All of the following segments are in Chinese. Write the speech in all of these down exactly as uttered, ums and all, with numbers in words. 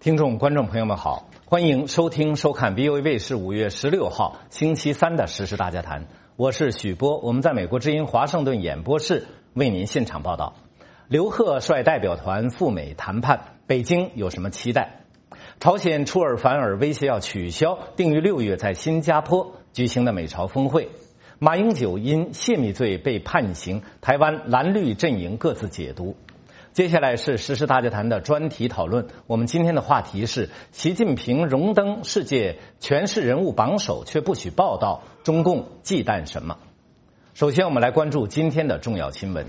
听众、观众朋友们好，欢迎收听、收看 V O A 卫视五月十六号星期三的时事大家谈。我是许波，我们在美国之音华盛顿演播室为您现场报道。刘鹤率代表团赴美谈判，北京有什么期待？朝鲜出尔反尔，威胁要取消定于六月在新加坡举行的美朝峰会。马英九因泄密罪被判刑，台湾蓝绿阵营各自解读。接下来是时事大家谈的专题讨论，我们今天的话题是习近平荣登世界权势人物榜首，却不许报道中共忌惮什么。首先我们来关注今天的重要新闻。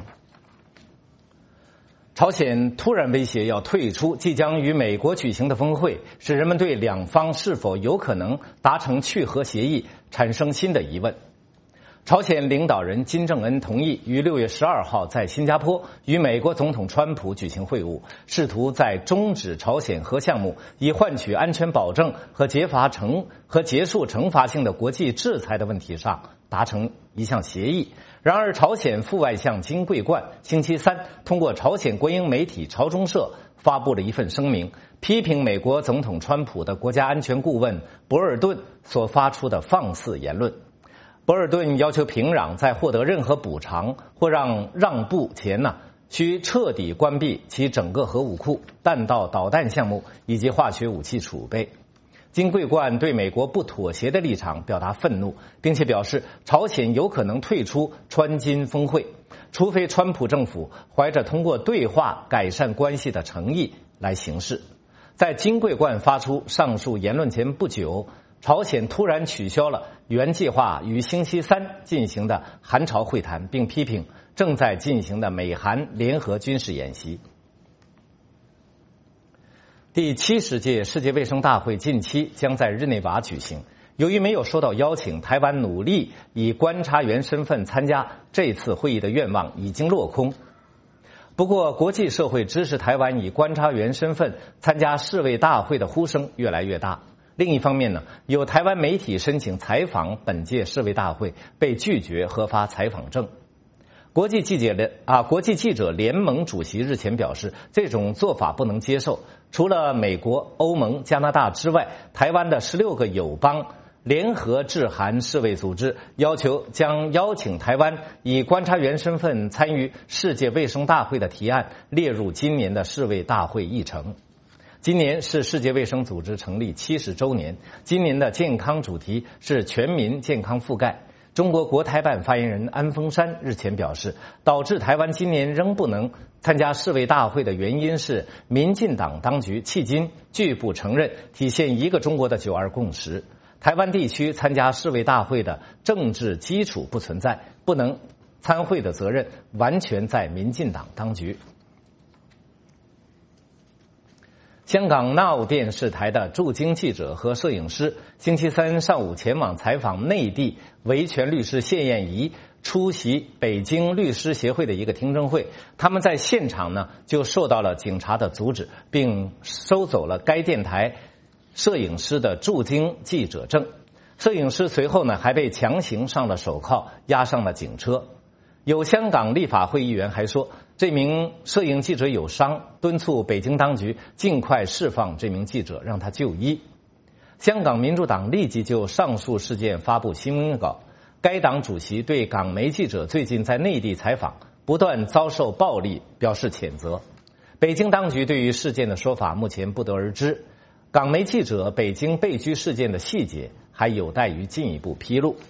朝鲜突然威胁要退出即将与美国举行的峰会，使人们对两方是否有可能达成去核协议产生新的疑问。朝鲜领导人金正恩同意于六月十二号在新加坡与美国总统川普举行会晤，试图在终止朝鲜核项目，以换取安全保证和结罚惩和结束惩罚性的国际制裁的问题上达成一项协议。然而，朝鲜副外相金桂冠星期三通过朝鲜国营媒体朝中社发布了一份声明，批评美国总统川普的国家安全顾问博尔顿所发出的放肆言论。博尔顿要求平壤在获得任何补偿或让让步前呢，需彻底关闭其整个核武库、弹道导弹项目以及化学武器储备。金桂冠对美国不妥协的立场表达愤怒，并且表示朝鲜有可能退出川金峰会，除非川普政府怀着通过对话改善关系的诚意来行事。在金桂冠发出上述言论前不久，朝鲜突然取消了原计划于星期三进行的韩朝会谈，并批评正在进行的美韩联合军事演习。第七十届世界卫生大会近期将在日内瓦举行，由于没有收到邀请，台湾努力以观察员身份参加这次会议的愿望已经落空。不过，国际社会支持台湾以观察员身份参加世卫大会的呼声越来越大。另一方面呢，有台湾媒体申请采访本届世卫大会，被拒绝核发采访证。国际记者联啊，国际记者联盟主席日前表示，这种做法不能接受。除了美国、欧盟、加拿大之外，台湾的十六个友邦联合致函世卫组织，要求将邀请台湾以观察员身份参与世界卫生大会的提案列入今年的世卫大会议程。今年是世界卫生组织成立七十周年，今年的健康主题是全民健康覆盖。中国国台办发言人安峰山日前表示，导致台湾今年仍不能参加世卫大会的原因是民进党当局迄今拒不承认体现一个中国的九二共识。台湾地区参加世卫大会的政治基础不存在，不能参会的责任完全在民进党当局。香港 Now 电视台的驻京记者和摄影师星期三上午前往采访内地维权律师谢燕怡出席北京律师协会的一个听证会，他们在现场呢就受到了警察的阻止，并收走了该电台摄影师的驻京记者证。摄影师随后呢还被强行上了手铐，押上了警车。有香港立法会议员还说，这名摄影记者有伤，敦促北京当局尽快释放这名记者，让他就医。香港民主党立即就上述事件发布新闻稿，该党主席对港媒记者最近在内地采访不断遭受暴力表示谴责。北京当局对于事件的说法目前不得而知，港媒记者北京被拘事件的细节还有待于进一步披露。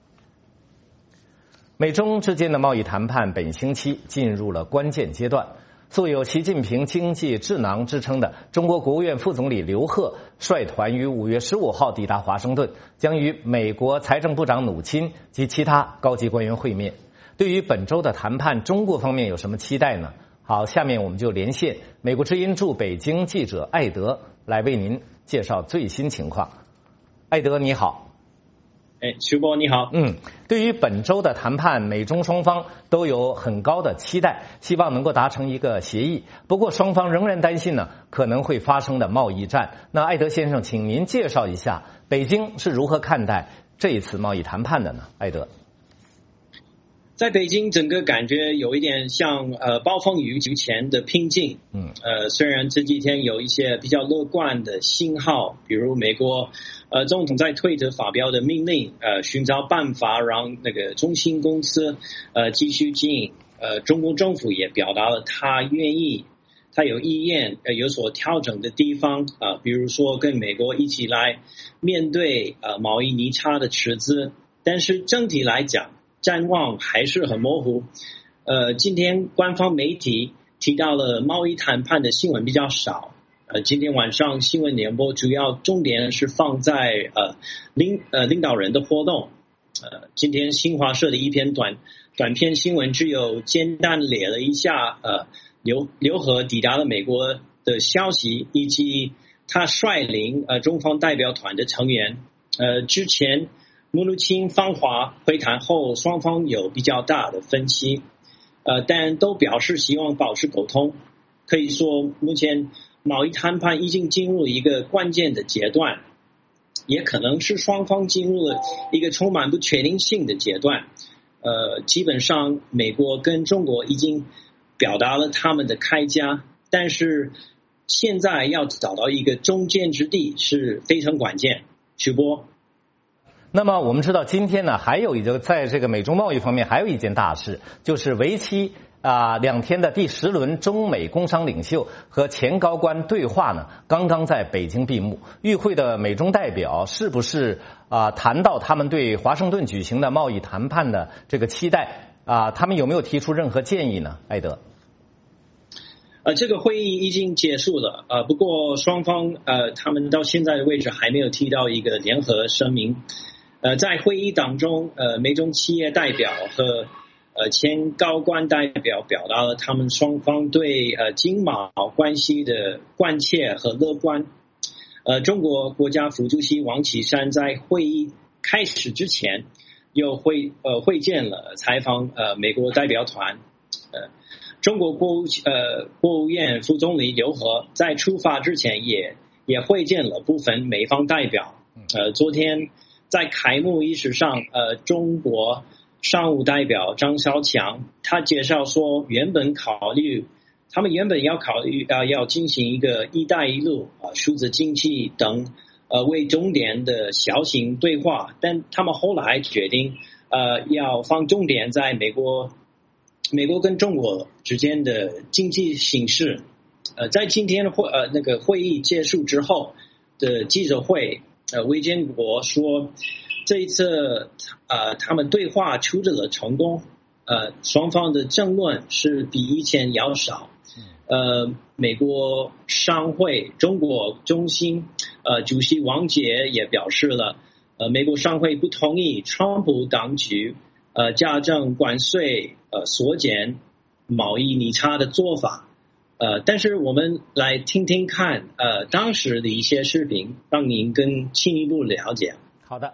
美中之间的贸易谈判本星期进入了关键阶段，素有习近平经济智囊之称的中国国务院副总理刘鹤率团于五月十五号抵达华盛顿，将与美国财政部长努钦及其他高级官员会面。对于本周的谈判，中国方面有什么期待呢？好，下面我们就连线美国之音驻北京记者艾德来为您介绍最新情况。艾德你好。 哎，徐波你好。 嗯，对于本周的谈判，美中双方都有很高的期待，希望能够达成一个协议。不过双方仍然担心呢可能会发生的贸易战。那艾德先生，请您介绍一下北京是如何看待这一次贸易谈判的呢？艾德。 在北京，整个感觉有一点像呃暴风雨之前的平静。嗯，呃，虽然这几天有一些比较乐观的信号，比如美国呃总统在推特发表的命令，呃，寻找办法让那个中兴公司呃继续经营。呃，中国政府也表达了他愿意，他有意愿呃有所调整的地方啊、呃，比如说跟美国一起来面对呃贸易逆差的赤字，但是整体来讲，展望还是很模糊。呃，今天官方媒体提到了贸易谈判的新闻比较少。呃，今天晚上新闻联播主要重点是放在呃领呃领导人的活动。呃，今天新华社的一篇短短篇新闻只有简单列了一下呃刘刘鹤抵达了美国的消息，以及他率领呃中方代表团的成员。呃，之前穆鲁钦访华会谈后，双方有比较大的分歧，呃，但都表示希望保持沟通。可以说，目前贸易谈判已经进入一个关键的阶段，也可能是双方进入了一个充满不确定性的阶段。呃，基本上美国跟中国已经表达了他们的开价，但是现在要找到一个中间之地是非常关键。曲波。 那么我们知道今天呢，还有一个在这个美中贸易方面还有一件大事，就是为期啊、呃、两天的第十轮中美工商领袖和前高官对话呢，刚刚在北京闭幕。与会的美中代表是不是啊、呃、谈到他们对华盛顿举行的贸易谈判的这个期待啊、呃？他们有没有提出任何建议呢？艾德。 呃，这个会议已经结束了，呃，不过双方呃，他们到现在的为止还没有提到一个联合声明。呃，在会议当中，呃，美中企业代表和呃前高官代表表达了他们双方对呃经贸关系的关切和乐观。呃，中国国家副主席王岐山在会议开始之前又会呃会见了采访呃美国代表团。呃，中国国务呃国务院副总理刘鹤在出发之前也也会见了部分美方代表。呃，昨天在开幕仪式上，呃，中国商务代表张小强他介绍说，原本考虑他们原本要考虑呃要进行一个“一带一路”啊、数字经济等呃为重点的小型对话，但他们后来决定呃要放重点在美国。美国跟中国之间的经济形势。呃，在今天的会呃那个会议结束之后的记者会，呃，魏建国说，这一次呃他们对话取得了成功，呃，双方的争论是比以前要少。呃，美国商会中国中心呃主席王杰也表示了，呃，美国商会不同意川普当局呃加征关税。呃，缩减贸易逆差的做法，呃，但是我们来听听看，呃，当时的一些视频，让您更进一步了解。 好的。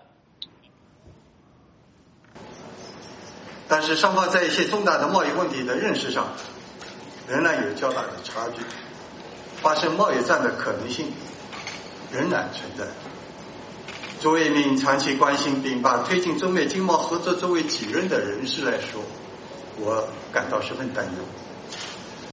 但是双方在一些重大的贸易问题的认识上，仍然有较大的差距，发生贸易战的可能性仍然存在。作为一名长期关心并把推进中美经贸合作作为己任的人士来说，我感到十分担忧。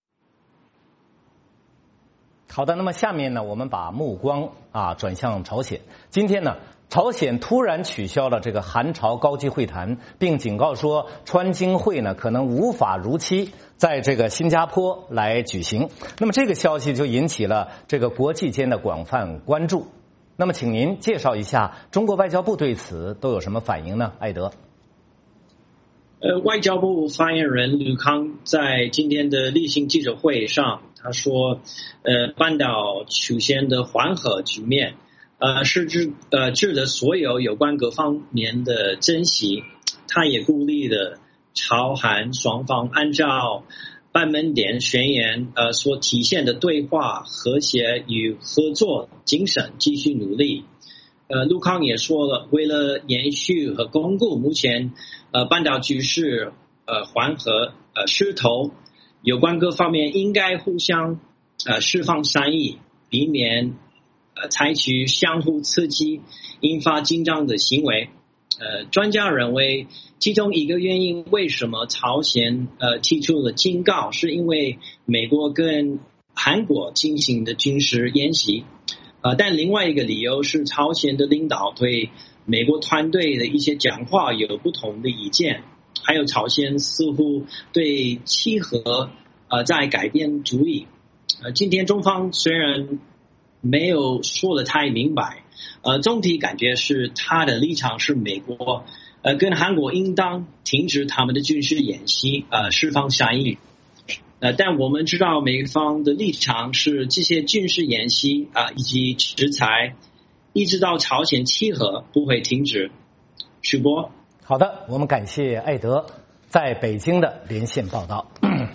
好的，那么下面呢，我们把目光啊转向朝鲜。今天呢，朝鲜突然取消了这个韩朝高级会谈，并警告说川京会呢可能无法如期在这个新加坡来举行。那么这个消息就引起了这个国际间的广泛关注。那么请您介绍一下中国外交部对此都有什么反应呢？艾德。 呃，外交部发言人吕康在今天的例行记者会上，他说，呃，半岛出现的缓和局面，呃，是指呃指的所有有关各方面的珍惜。他也鼓励了朝韩双方按照板门店宣言呃所体现的对话、和谐与合作精神继续努力。呃，陆康也说了，为了延续和巩固目前呃半岛局势呃缓和呃势头，有关各方面应该互相呃释放善意，避免呃采取相互刺激、引发紧张的行为。 呃，专家认为，其中一个原因为什么朝鲜呃提出了警告，是因为美国跟韩国进行的军事演习。呃，但另外一个理由是，朝鲜的领导对美国团队的一些讲话有不同的意见，还有朝鲜似乎对契合呃在改变主意。呃，今天中方虽然没有说得太明白。呃，总体感觉是他的立场是美国，呃，跟韩国应当停止他们的军事演习，呃，释放善意。呃，但我们知道美方的立场是这些军事演习啊、呃、以及制裁，一直到朝鲜契合不会停止。徐波， 好的，我们感谢艾德在北京的连线报道。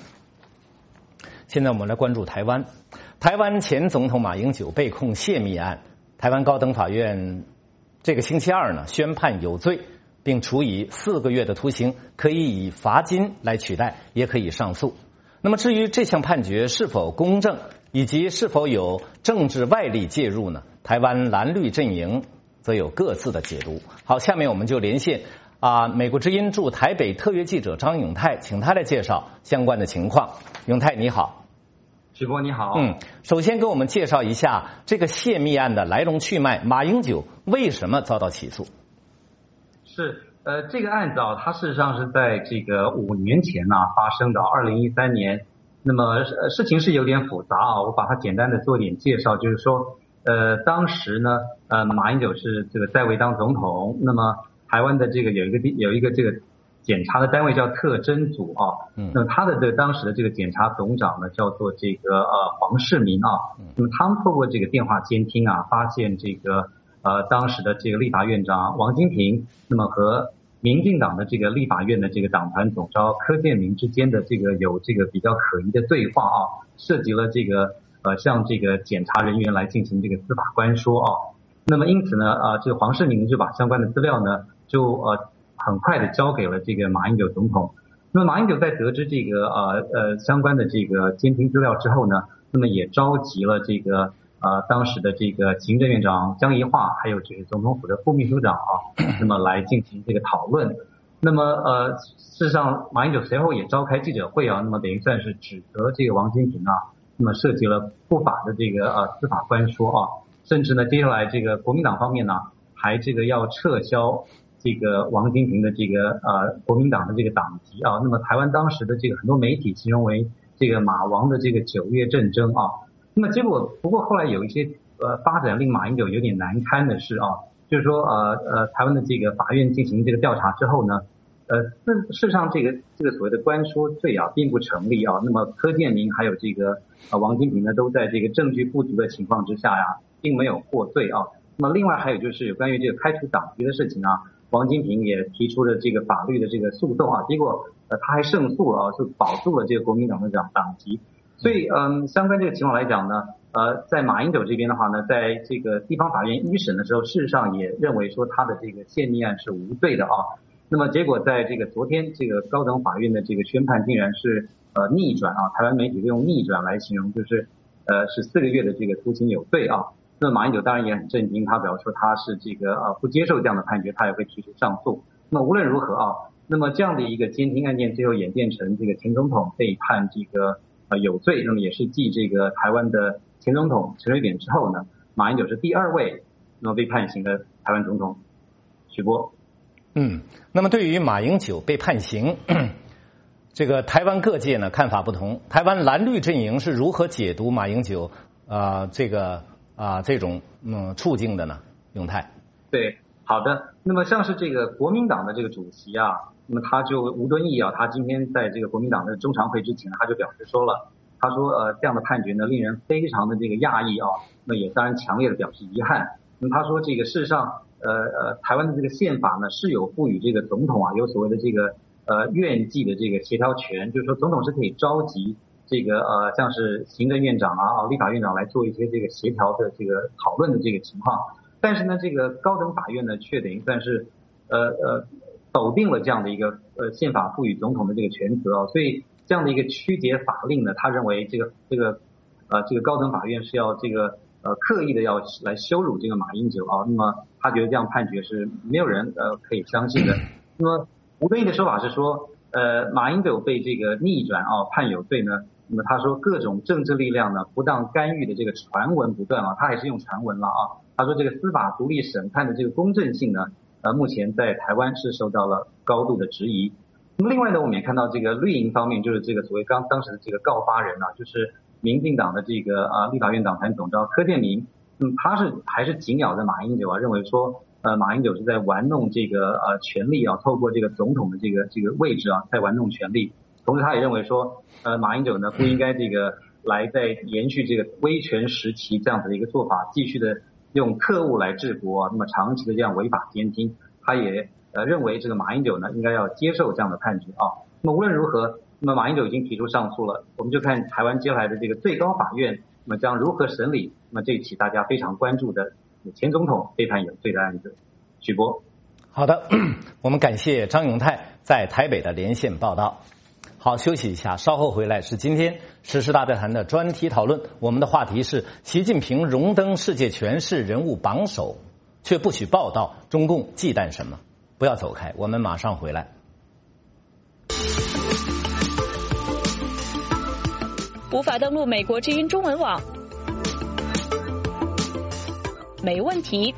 现在我们来关注台湾，台湾前总统马英九被控泄密案。台湾高等法院这个星期二呢宣判有罪，并处以四个月的徒刑，可以以罚金来取代，也可以上诉。那么至于这项判决是否公正，以及是否有政治外力介入呢？台湾蓝绿阵营则有各自的解读。好，下面我们就连线啊，美国之音驻台北特约记者张永泰，请他来介绍相关的情况。永泰你好。 徐波你好， 嗯，首先给我们介绍一下这个泄密案的来龙去脉，马英九为什么遭到起诉？ 是，呃，这个案子啊，它事实上是在这个五年前呢、啊、发生的，二零一三年。那么、呃、事情是有点复杂啊，我把它简单的做点介绍，就是说，呃，当时呢，呃，马英九是这个在位当总统，那么台湾的这个有一个地有一个这个。检察的单位叫特侦组啊，嗯，那么他的这个当时的这个检察总长呢叫做这个呃黄世明啊，那么他们透过这个电话监听啊，发现这个呃当时的这个立法院长王金平，那么和民进党的这个立法院的这个党团总召柯建铭之间的这个有这个比较可疑的对话啊，涉及了这个呃向这个检察人员来进行这个司法官说啊，那么因此呢呃这个黄世明就把相关的资料呢就呃。很快的交给了这个马英九总统。那么马英九在得知这个呃呃相关的这个监听资料之后呢，那么也召集了这个呃当时的这个行政院长江宜樺，还有就是总统府的副秘书长啊，那么来进行这个讨论。那么呃事实上马英九随后也召开记者会啊，那么等于算是指责这个王金平啊，那么涉及了不法的这个呃司法官说啊，甚至呢接下来这个国民党方面呢还这个要撤销。这个王金平的这个呃国民党的这个党籍啊，那么台湾当时的这个很多媒体形容为这个马王的这个九月战争啊，那么结果不过后来有一些呃发展令马英九有点难堪的是啊，就是说呃呃台湾的这个法院进行这个调查之后呢，呃事事实上这个这个所谓的官说罪啊并不成立啊，那么柯建铭还有这个呃王金平呢都在这个证据不足的情况之下呀、啊，并没有获罪啊。那么另外还有就是有关于这个开除党籍的事情啊。王金平也提出了这个法律的这个诉讼啊，结果呃他还胜诉了啊，就保住了这个国民党的党党籍。所以嗯，相关这个情况来讲呢，呃，在马英九这边的话呢，在这个地方法院一审的时候，事实上也认为说他的这个泄密案是无罪的啊。那么结果在这个昨天这个高等法院的这个宣判竟然是呃逆转啊，台湾媒体用逆转来形容，就是呃是四个月的这个徒刑有罪啊。那么马英九当然也很震惊，他表示说他是这个呃不接受这样的判决，他也会提出上诉。那么无论如何啊，那么这样的一个监听案件最后演变成这个前总统被判这个呃有罪，那么也是继这个台湾的前总统陈水扁之后呢，马英九是第二位那么被判刑的台湾总统。徐波， 嗯，那么对于马英九被判刑，这个台湾各界呢看法不同。台湾蓝绿阵营是如何解读马英九？啊、呃，这个啊、呃，这种嗯处境的呢，永泰。 对，好的。那么像是这个国民党的这个主席啊，那么他就吴敦义啊，他今天在这个国民党的中常会之前，他就表示说了，他说呃这样的判决呢，令人非常的这个讶异啊，那也当然强烈的表示遗憾。那么他说这个事实上，呃呃，台湾的这个宪法呢是有赋予这个总统啊有所谓的这个呃院际的这个协调权，就是说总统是可以召集。这个呃，像是行政院长啊、立法院长来做一些这个协调的这个讨论的这个情况，但是呢，这个高等法院呢，却等于算是呃呃否定了这样的一个呃宪法赋予总统的这个权责啊，所以这样的一个曲解法令呢，他认为这个这个呃这个高等法院是要这个呃刻意的要来羞辱这个马英九啊，那么他觉得这样判决是没有人呃可以相信的。那么吴敦义的说法是说，呃马英九被这个逆转啊判有罪呢，那么他说各种政治力量呢不当干预的这个传闻不断啊，他还是用传闻了啊。他说这个司法独立审判的这个公正性呢，呃目前在台湾是受到了高度的质疑。那么另外呢，我们也看到这个绿营方面，就是这个所谓刚当时的这个告发人啊，就是民进党的这个啊立法院党团总召柯建铭，嗯，他是还是紧咬着马英九啊，认为说呃马英九是在玩弄这个呃权力啊，透过这个总统的这个这个位置啊，在玩弄权力。同时他也认为说，呃马英九呢不应该这个来再延续这个威权时期这样子的一个做法，继续的用特务来治国啊，那么长期的这样违法监听，他也呃认为这个马英九呢应该要接受这样的判决啊。那么无论如何，那么马英九已经提出上诉了，我们就看台湾接下来的这个最高法院那么将如何审理那么这起大家非常关注的前总统被判有罪的案子。许波， 好的，我们感谢张永泰在台北的连线报道。好，休息一下，稍后回来是今天时事大家谈的专题讨论。我们的话题是习近平荣登世界权势人物榜首，却不许报道中共忌惮什么。不要走开，我们马上回来。 无法登录美国之音中文网，没问题。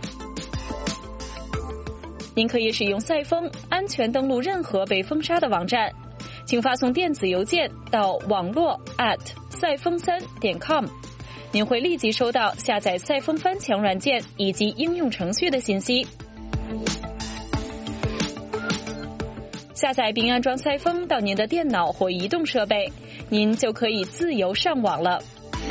您可以使用赛风安全登录任何被封杀的网站，请发送电子邮件到网络 at 赛风三点 com， 您会立即收到下载赛风翻墙软件以及应用程序的信息。下载并安装赛风到您的电脑或移动设备，您就可以自由上网了。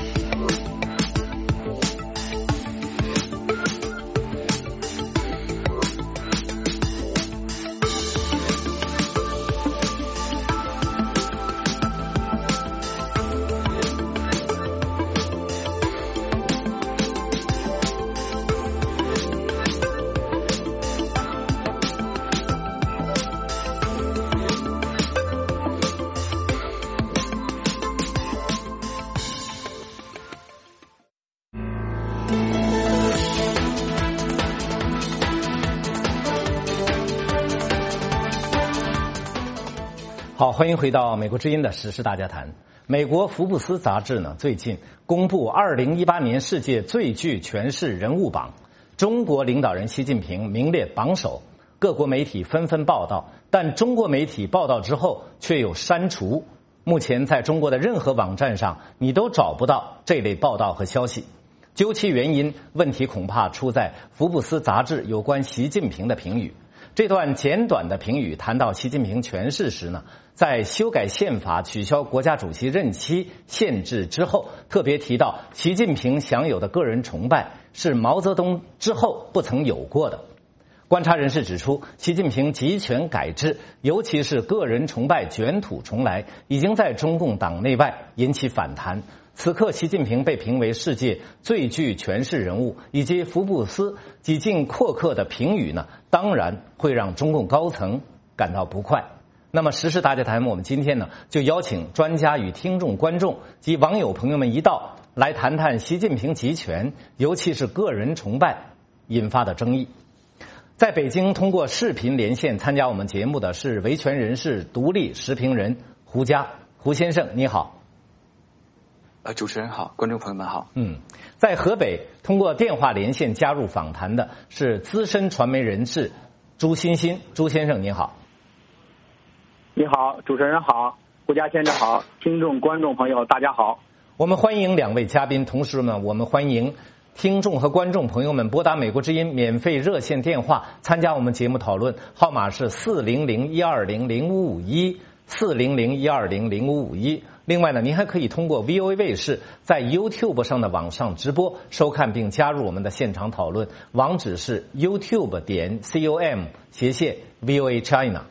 好，欢迎回到美国之音的时事大家谈。美国福布斯杂志呢最近公布二零一八年世界最具权势人物榜，中国领导人习近平名列榜首，各国媒体纷纷报道，但中国媒体报道之后却有删除。目前在中国的任何网站上，你都找不到这类报道和消息。究其原因，问题恐怕出在福布斯杂志有关习近平的评语。这段简短的评语谈到习近平权势时呢，在修改宪法、取消国家主席任期限制之后，特别提到习近平享有的个人崇拜是毛泽东之后不曾有过的。观察人士指出，习近平集权改制，尤其是个人崇拜卷土重来，已经在中共党内外引起反弹。此刻习近平被评为世界最具权势人物，以及福布斯几近阔客的评语呢，当然会让中共高层感到不快。那么时事大家谈，我们今天呢就邀请专家与听众观众及网友朋友们一道来谈谈习近平集权，尤其是个人崇拜引发的争议。在北京通过视频连线参加我们节目的是维权人士、独立时评人胡佳。胡先生你好。 呃，主持人好，观众朋友们好。 嗯，在河北通过电话连线加入访谈的是资深传媒人士朱欣欣。朱先生您好。 你好，主持人好，胡佳先生好，听众观众朋友大家好。 我们欢迎两位嘉宾，同时呢，我们欢迎听众和观众朋友们拨打美国之音免费热线电话参加我们节目讨论，号码是四零零一二零零五五一四零零一二零零五五一。另外呢，您还可以通过 V O A 卫视在 YouTube 上的网上直播收看并加入我们的现场讨论，网址是 YouTube 点 com 斜线 V O A China。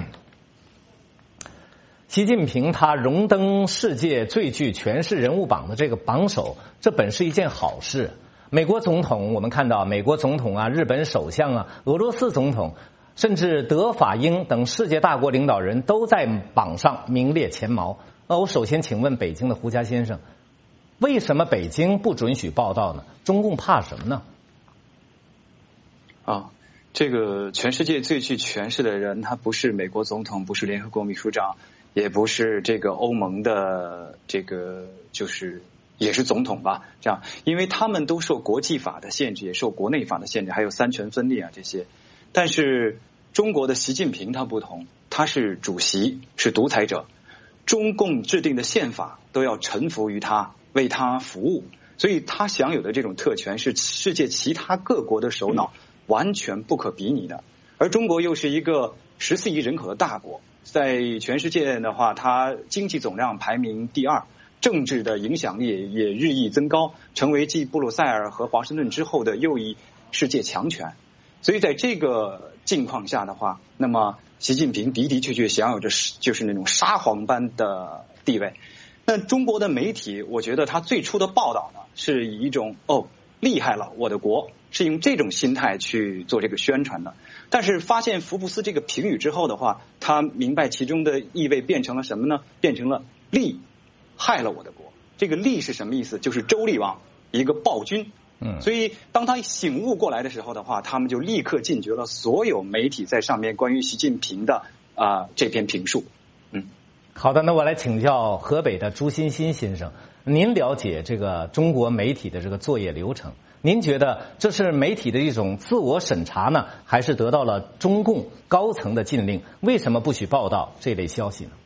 习近平他荣登世界最具权势人物榜的这个榜首，这本是一件好事。美国总统，我们看到美国总统啊、日本首相啊、俄罗斯总统，甚至德法英等世界大国领导人都在榜上名列前茅。那我首先请问北京的胡佳先生， 为什么北京不准许报道呢？中共怕什么呢？ 啊，这个全世界最具权势的人，他不是美国总统，不是联合国秘书长，也不是这个欧盟的这个就是也是总统吧，这样，因为他们都受国际法的限制，也受国内法的限制，还有三权分立啊这些。但是中国的习近平他不同，他是主席，是独裁者，中共制定的宪法都要臣服于他，为他服务，所以他享有的这种特权是世界其他各国的首脑完全不可比拟的。而中国又是一个十四亿人口的大国，在全世界的话，它经济总量排名第二，政治的影响力也日益增高，成为继布鲁塞尔和华盛顿之后的又一世界强权。所以在这个境况下的话，那么习近平的的确确享有着就是那种沙皇般的地位。那中国的媒体，我觉得他最初的报道呢，是以一种哦厉害了我的国，是用这种心态去做这个宣传的。但是发现福布斯这个评语之后的话，他明白其中的意味变成了什么呢？变成了利害了我的国。这个利是什么意思？就是周厉王一个暴君。嗯，所以当他醒悟过来的时候的话，他们就立刻禁绝了所有媒体在上面关于习近平的啊、呃、这篇评述。嗯， 好的，那我来请教河北的朱欣欣先生，您了解这个中国媒体的这个作业流程，您觉得这是媒体的一种自我审查呢，还是得到了中共高层的禁令？为什么不许报道这类消息呢？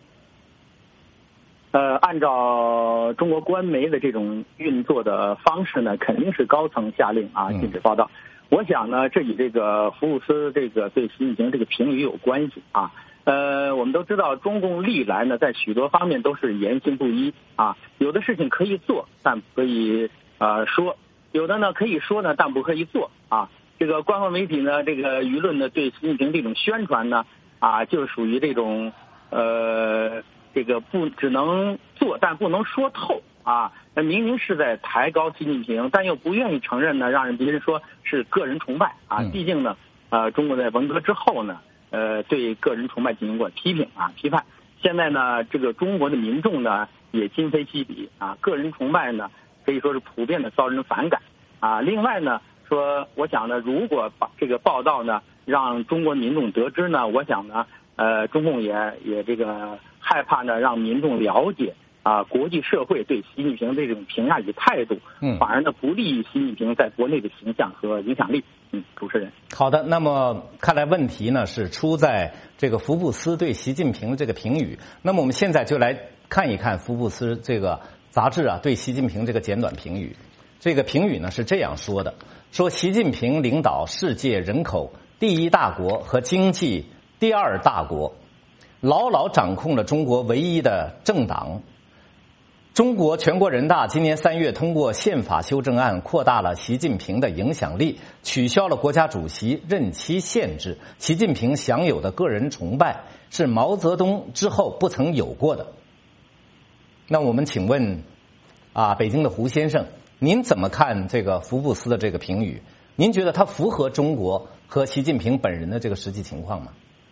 呃，按照中国官媒的这种运作的方式呢，肯定是高层下令啊，禁止报道。嗯、我想呢，这与这个福布斯这个对习近平这个评语有关系啊。呃，我们都知道，中共历来呢，在许多方面都是言行不一啊。有的事情可以做，但不可以呃说；有的呢可以说呢，但不可以做啊。这个官方媒体呢，这个舆论呢，对习近平这种宣传呢，啊，就属于这种呃。这个不只能做，但不能说透啊！那明明是在抬高习近平，但又不愿意承认呢，让人别人说是个人崇拜啊！毕竟呢，呃，中国在文革之后呢，呃，对个人崇拜进行过批评啊、批判。现在呢，这个中国的民众呢也今非昔比啊，个人崇拜呢可以说是普遍的遭人反感啊。另外呢，说我想呢，如果把这个报道呢让中国民众得知呢，我想呢，呃，中共也也这个。害怕呢，让民众了解啊，国际社会对习近平这种评价与态度，嗯，反而呢不利于习近平在国内的形象和影响力。嗯，主持人。 好的，那么看来问题呢是出在这个福布斯对习近平的这个评语。那么我们现在就来看一看福布斯这个杂志啊对习近平这个简短评语。这个评语呢是这样说的：说习近平领导世界人口第一大国和经济第二大国。牢牢掌控了中国唯一的政党。中国全国人大今年三月通过宪法修正案，扩大了习近平的影响力，取消了国家主席任期限制。习近平享有的个人崇拜是毛泽东之后不曾有过的。那我们请问啊，北京的胡先生，您怎么看这个福布斯的这个评语？您觉得它符合中国和习近平本人的这个实际情况吗？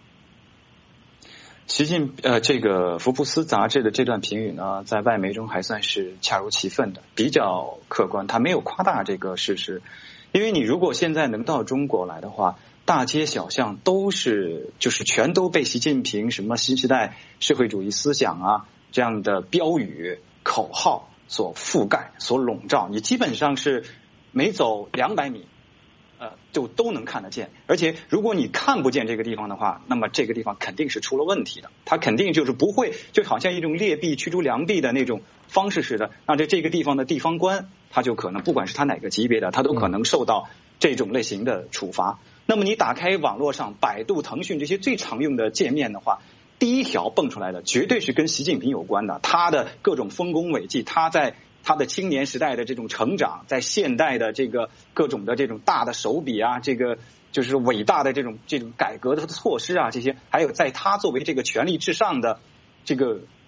习近呃，这个福布斯杂志的这段评语呢，在外媒中还算是恰如其分的，比较客观，他没有夸大这个事实。因为你如果现在能到中国来的话，大街小巷都是就是全都被习近平什么新时代社会主义思想啊这样的标语口号所覆盖、所笼罩，你基本上是每走两百米。呃，就都能看得见，而且如果你看不见这个地方的话，那么这个地方肯定是出了问题的，它肯定就是不会，就好像一种劣币驱逐良币的那种方式似的，那这这个地方的地方官，他就可能不管是他哪个级别的，他都可能受到这种类型的处罚。嗯、那么你打开网络上百度、腾讯这些最常用的界面的话，第一条蹦出来的绝对是跟习近平有关的，他的各种丰功伟绩，他在他的青年时代的这种成长，在现代的这个各种的这种大的手笔啊，这个就是伟大的这种这种改革的措施啊，这些还有在他作为这个权力至上的这个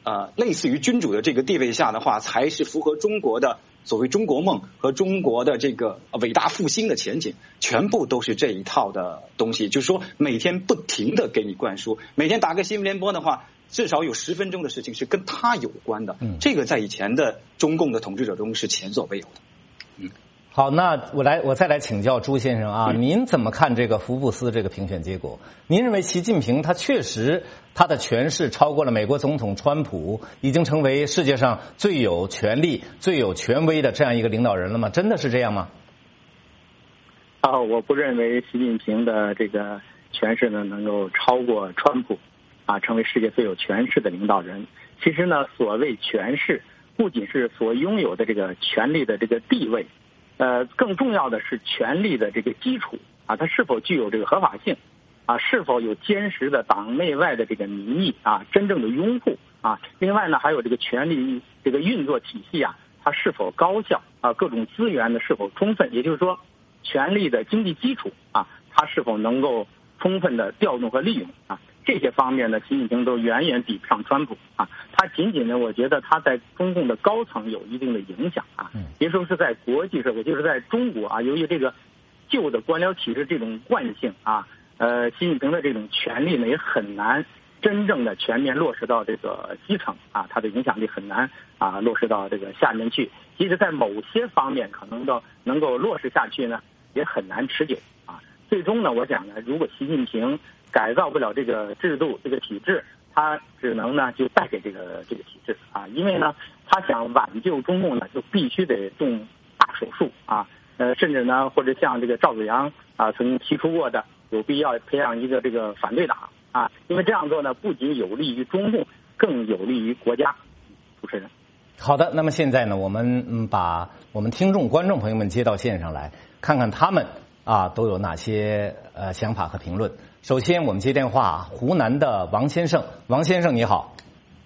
呃类似于君主的这个地位下的话，才是符合中国的所谓中国梦和中国的这个伟大复兴的前景，全部都是这一套的东西。就是说每天不停的给你灌输，每天打个新闻联播的话，至少有十分钟的事情是跟他有关的。嗯，这个在以前的中共的统治者中是前所未有的。嗯， 好，那我来我再来请教朱先生啊，嗯、您怎么看这个福布斯这个评选结果？您认为习近平他确实他的权势超过了美国总统川普，已经成为世界上最有权力、最有权威的这样一个领导人了吗？真的是这样吗？ 啊，我不认为习近平的这个权势呢能够超过川普，啊，成为世界最有权势的领导人。其实呢，所谓权势，不仅是所拥有的这个权力的这个地位，呃，更重要的是权力的这个基础啊，它是否具有这个合法性。啊，是否有坚实的党内外的这个民意啊，真正的拥护啊？另外呢，还有这个权力这个运作体系啊，它是否高效啊？各种资源呢是否充分？也就是说，权力的经济基础啊，它是否能够充分的调动和利用啊？这些方面呢，习近平都远远比不上川普啊。他仅仅呢，我觉得他在中共的高层有一定的影响啊，别说是在国际社会，就是在中国啊，由于这个旧的官僚体制这种惯性啊。呃，习近平的这种权力呢，也很难真正的全面落实到这个基层啊，他的影响力很难啊落实到这个下面去。即使在某些方面可能都能够落实下去呢，也很难持久啊。最终呢，我想呢，如果习近平改造不了这个制度、这个体制，他只能呢就败给这个这个体制啊，因为呢，他想挽救中共呢，就必须得动大手术啊，呃，甚至呢，或者像这个赵紫阳啊曾经提出过的。有必要培养一个这个反对党啊，因为这样做呢，不仅有利于中共，更有利于国家。主持人， 好的，那么现在呢，我们嗯把我们听众、观众朋友们接到线上来，看看他们啊都有哪些呃想法和评论。首先，我们接电话，湖南的王先生，王先生你好。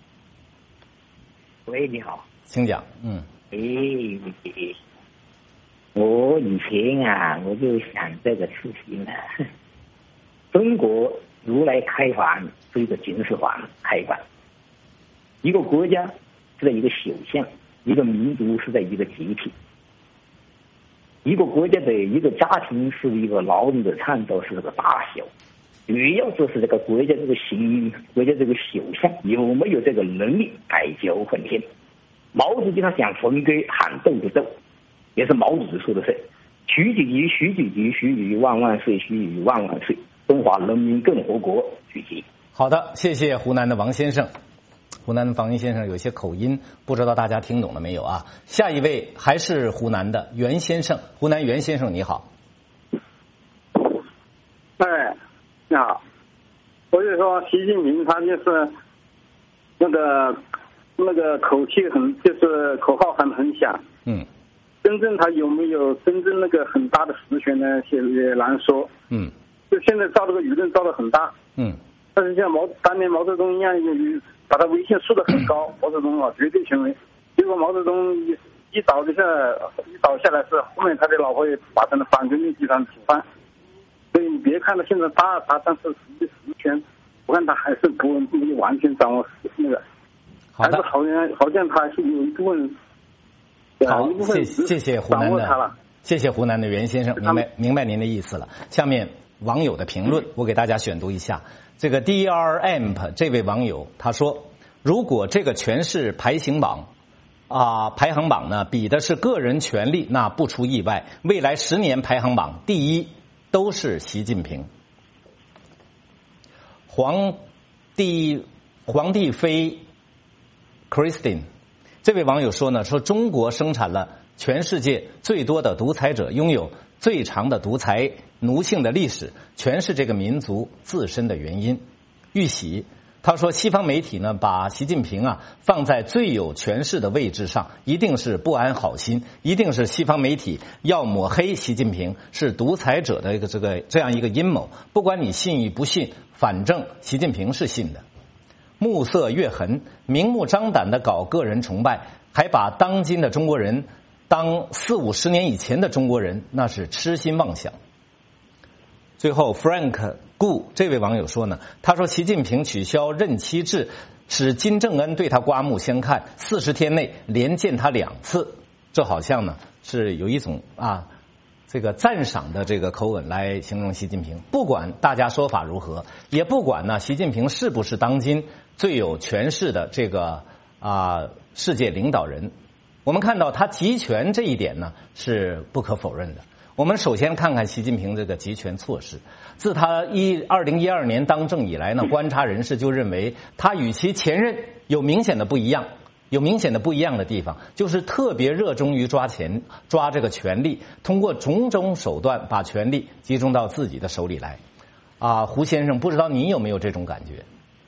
喂，你好， 请讲。嗯。 诶、哎，我以前啊，我就想这个事情呢。中国如来开放是一个军事化开放，一个国家是在一个小项，一个民族是在一个集体，一个国家的一个家庭是一个劳动的创造是这个大小，主要就是这个国家这个行国家这个小项有没有这个能力改革混天。毛主席他想分割喊斗就斗，也是毛主席说的事。徐主席徐主席徐主席万万岁，徐主席万万岁，中华人民共和国主席。 好的，谢谢湖南的王先生。湖南的王先生有些口音，不知道大家听懂了没有啊？下一位还是湖南的袁先生，湖南袁先生你好。 哎，你好，我就说习近平他就是那个那个口气很，就是口号很很响，嗯。真正他有没有真正那个很大的实权呢？也也难说。嗯，就现在造这个舆论造得很大。嗯，但是像毛当年毛泽东一样，把他威信树得很高，毛泽东啊绝对权威。结果毛泽东一一倒下一倒下来是后面他的老婆也把成了反革命集团主犯。所以你别看他现在大他，但是实际实权，我看他还是不不完全掌握那个，还是好像好像他是有一部分。 好，谢谢谢湖南的，谢谢湖南的袁先生，明白明白您的意思了。下面网友的评论，我给大家选读一下。这个 D R M P 这位网友他说，如果这个权势排行榜啊排行榜呢比的是个人权力，那不出意外，未来十年排行榜第一都是习近平。皇帝皇帝妃 Christine。这位网友说呢，说中国生产了全世界最多的独裁者，拥有最长的独裁奴性的历史，全是这个民族自身的原因。玉玺他说，西方媒体呢把习近平啊放在最有权势的位置上，一定是不安好心，一定是西方媒体要抹黑习近平是独裁者的一个这个这样一个阴谋。不管你信与不信，反正习近平是信的。目色月痕，明目张胆的搞个人崇拜，还把当今的中国人当四五十年以前的中国人，那是痴心妄想。最后 Frank Gu 这位网友说呢，他说习近平取消任期制使金正恩对他刮目相看，四十天内连见他两次，这好像呢是有一种啊这个赞赏的这个口吻来形容习近平。不管大家说法如何，也不管呢习近平是不是当今最有权势的这个啊世界领导人，我们看到他集权这一点呢是不可否认的。我们首先看看习近平这个集权措施。自他一二零一二年当政以来呢，观察人士就认为他与其前任有明显的不一样，有明显的不一样的地方，就是特别热衷于抓钱、抓这个权力，通过种种手段把权力集中到自己的手里来。啊，胡先生，不知道您有没有这种感觉？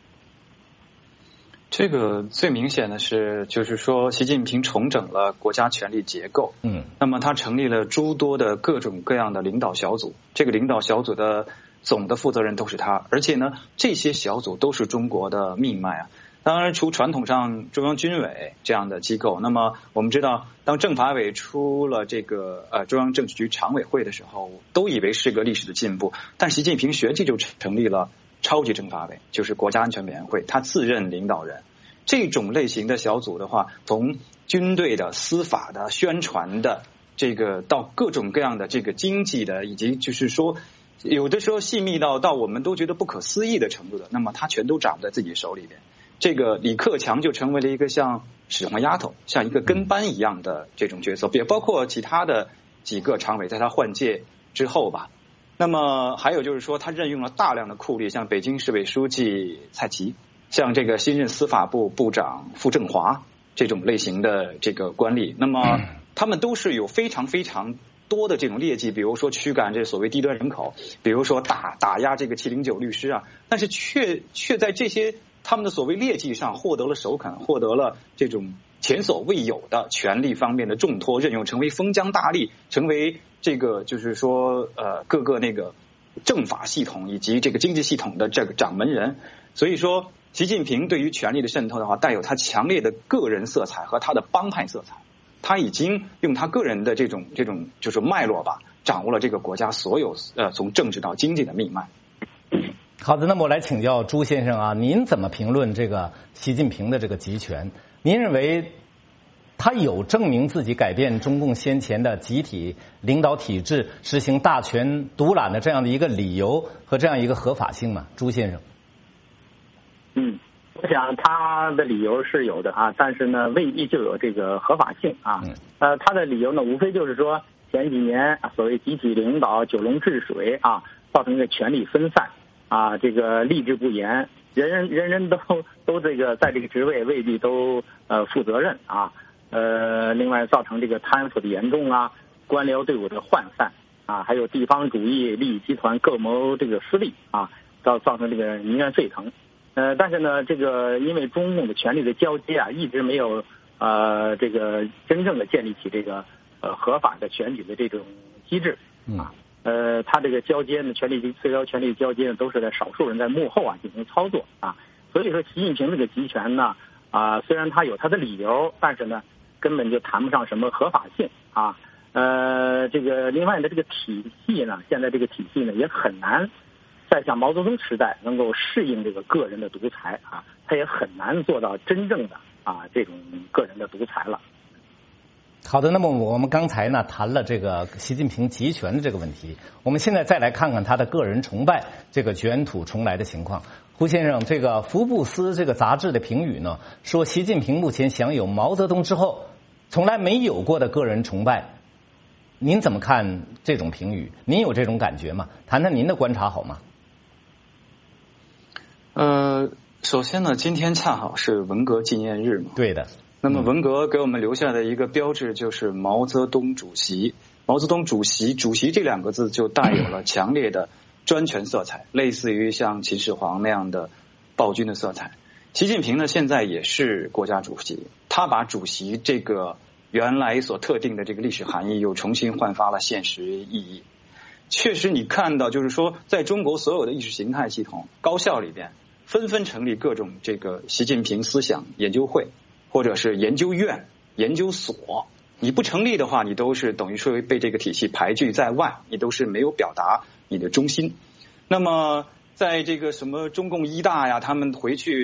这个最明显的是，就是说，习近平重整了国家权力结构。嗯，那么他成立了诸多的各种各样的领导小组，这个领导小组的总的负责人都是他，而且呢，这些小组都是中国的命脉啊。当然，除传统上中央军委这样的机构，那么我们知道，当政法委出了这个呃中央政治局常委会的时候，都以为是个历史的进步，但习近平旋即就成立了超级政法委，就是国家安全委员会，他自任领导人。这种类型的小组的话，从军队的、司法的、宣传的，这个到各种各样的这个经济的，以及就是说有的时候细密到到我们都觉得不可思议的程度的，那么他全都掌握在自己手里边。这个李克强就成为了一个像使唤丫头、像一个跟班一样的这种角色，也包括其他的几个常委在他换届之后吧。那么还有就是说，他任用了大量的酷吏，像北京市委书记蔡奇，像这个新任司法部部长傅政华这种类型的这个官吏，那么他们都是有非常非常多的这种劣迹，比如说驱赶这所谓低端人口，比如说打打压这个七零九律师啊，但是却却在这些他们的所谓劣迹上获得了首肯，获得了这种前所未有的权力方面的重托任用，成为封疆大吏，成为这个就是说呃各个那个政法系统以及这个经济系统的这个掌门人。所以说习近平对于权力的渗透的话，带有他强烈的个人色彩和他的帮派色彩，他已经用他个人的这种这种就是脉络吧，掌握了这个国家所有呃从政治到经济的命脉。 好的，那么我来请教朱先生啊，您怎么评论这个习近平的这个集权？您认为他有证明自己改变中共先前的集体领导体制、实行大权独揽的这样的一个理由和这样一个合法性吗？朱先生。 嗯，我想他的理由是有的啊，但是呢，未必就有这个合法性啊。呃，他的理由呢，无非就是说前几年所谓集体领导、九龙治水啊，造成一个权力分散啊，这个吏治不严，人人人人都都这个在这个职位未必都呃负责任啊。呃，另外造成这个贪腐的严重啊，官僚队伍的涣散啊，还有地方主义利益集团各谋这个私利啊，造造成这个民怨沸腾。呃，但是呢，这个因为中共的权力的交接啊，一直没有呃这个真正的建立起这个呃合法的选举的这种机制啊。呃，他这个交接呢，权力最高权力交接呢，都是在少数人在幕后啊进行操作啊。所以说，习近平这个集权呢啊，虽然他有他的理由，但是呢，根本就谈不上什么合法性啊。呃，这个另外的这个体系呢，现在这个体系呢也很难再像毛泽东时代能够适应这个个人的独裁啊，他也很难做到真正的啊这种个人的独裁了。 好的，那么我们刚才呢谈了这个习近平集权的这个问题，我们现在再来看看他的个人崇拜这个卷土重来的情况。胡先生，这个福布斯这个杂志的评语呢，说习近平目前享有毛泽东之后从来没有过的个人崇拜，您怎么看这种评语？您有这种感觉吗？谈谈您的观察好吗？ 呃，首先呢，今天恰好是文革纪念日嘛。 对的。 那么文革给我们留下的一个标志就是毛泽东主席。毛泽东主席，主席这两个字就带有了强烈的专权色彩，类似于像秦始皇那样的暴君的色彩。习近平呢，现在也是国家主席，他把主席这个原来所特定的这个历史含义又重新焕发了现实意义。确实你看到就是说，在中国所有的意识形态系统高校里边纷纷成立各种这个习近平思想研究会或者是研究院、研究所，你不成立的话，你都是等于说被这个体系排拒在外，你都是没有表达你的中心。那么在这个什么中共一大呀，他们回去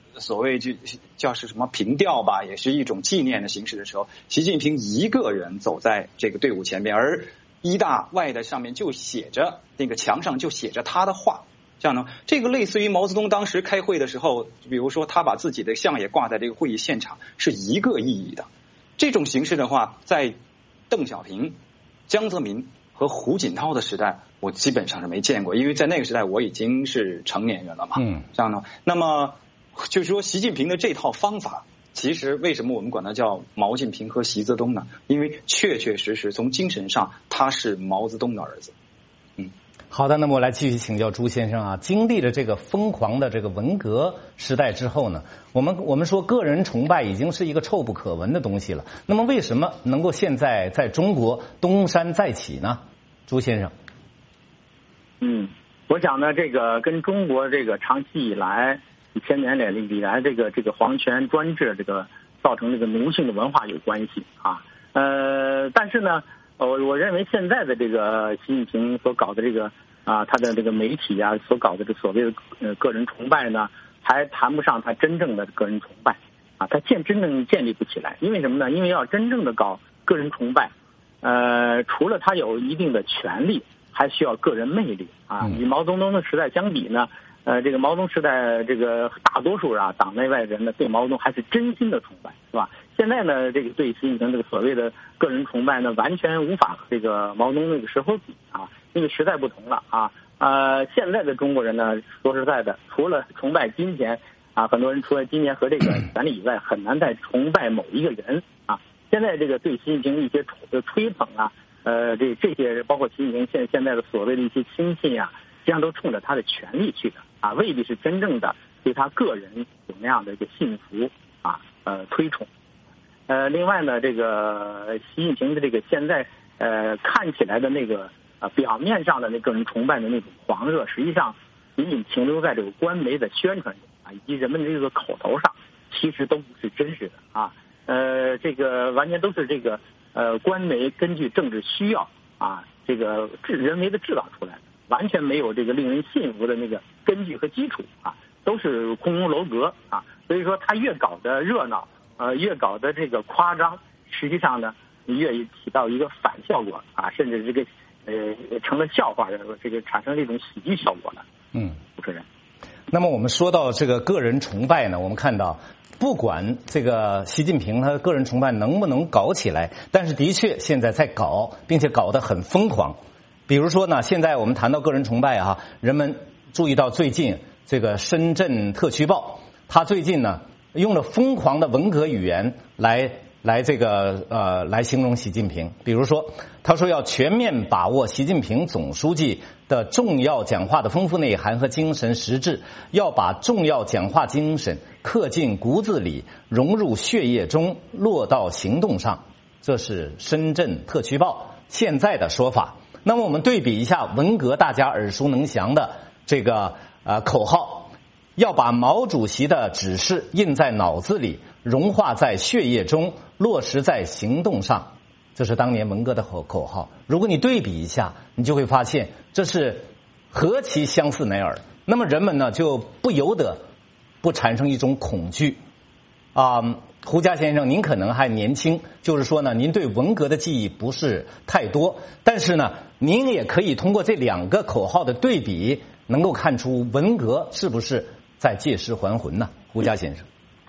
所谓就叫是什么凭吊吧，也是一种纪念的形式的时候，习近平一个人走在这个队伍前面，而一大外的上面就写着那个墙上就写着他的话。这样呢，这个类似于毛泽东当时开会的时候，比如说他把自己的像也挂在这个会议现场，是一个意义的。这种形式的话，在邓小平、江泽民和胡锦涛的时代，我基本上是没见过，因为在那个时代我已经是成年人了嘛。嗯，这样呢，那么就是说习近平的这套方法，其实为什么我们管它叫毛近平和习泽东呢？因为确确实实从精神上他是毛泽东的儿子。嗯。 好的，那么我来继续请教朱先生啊，经历了这个疯狂的这个文革时代之后呢，我们我们说个人崇拜已经是一个臭不可闻的东西了。那么为什么能够现在在中国东山再起呢？朱先生。 嗯，我想呢，这个跟中国这个长期以来几千年来以来这个这个皇权专制这个造成这个奴性的文化有关系啊。呃，但是呢。我我认为现在的这个习近平所搞的这个啊，他的这个媒体啊所搞的这所谓的呃个人崇拜呢，还谈不上他真正的个人崇拜啊，他建真正建立不起来。因为什么呢？因为要真正的搞个人崇拜，呃，除了他有一定的权利，还需要个人魅力啊。与毛泽东的时代相比呢，呃，这个毛泽东时代这个大多数啊党内外人呢对毛泽东还是真心的崇拜，是吧？现在呢，这个对习近平这个所谓的个人崇拜呢，完全无法和这个毛泽东那个时候比啊，因为时代不同了啊。呃，现在的中国人呢，说实在的，除了崇拜金钱啊，很多人除了金钱和这个权利以外，很难再崇拜某一个人啊。现在这个对习近平的一些吹捧啊，呃，这这些包括习近平现现在的所谓的一些亲信啊，实际上都冲着他的权力去的啊，未必是真正的对他个人有那样的一个信服啊，呃，推崇。呃，另外呢，这个习近平的这个现在呃看起来的那个呃表面上的那个人崇拜的那种狂热，实际上仅仅停留在这个官媒的宣传中啊，以及人们的这个口头上，其实都不是真实的啊。呃，这个完全都是这个呃官媒根据政治需要啊，这个制人为的制造出来的，完全没有这个令人信服的那个根据和基础啊，都是空中楼阁啊。所以说，他越搞得热闹。呃，越搞的这个夸张，实际上呢，越起到一个反效果啊，甚至这个呃成了笑话，这个产生这种喜剧效果了。嗯，主持人。 那么我们说到这个个人崇拜呢，我们看到，不管这个习近平他的个人崇拜能不能搞起来，但是的确现在在搞，并且搞得很疯狂。比如说呢，现在我们谈到个人崇拜啊，人们注意到最近这个深圳特区报，他最近呢。用了疯狂的文革语言来来这个呃来形容习近平，比如说，他说要全面把握习近平总书记的重要讲话的丰富内涵和精神实质，要把重要讲话精神刻进骨子里，融入血液中，落到行动上。这是深圳特区报现在的说法。那么我们对比一下文革大家耳熟能详的这个呃口号。要把毛主席的指示印在脑子里，融化在血液中，落实在行动上，这是当年文革的口口号。如果你对比一下，你就会发现这是何其相似乃尔。那么人们呢就不由得不产生一种恐惧啊、嗯。胡佳先生，您可能还年轻，就是说呢，您对文革的记忆不是太多，但是呢，您也可以通过这两个口号的对比，能够看出文革是不是在借尸还魂呢？胡佳先生。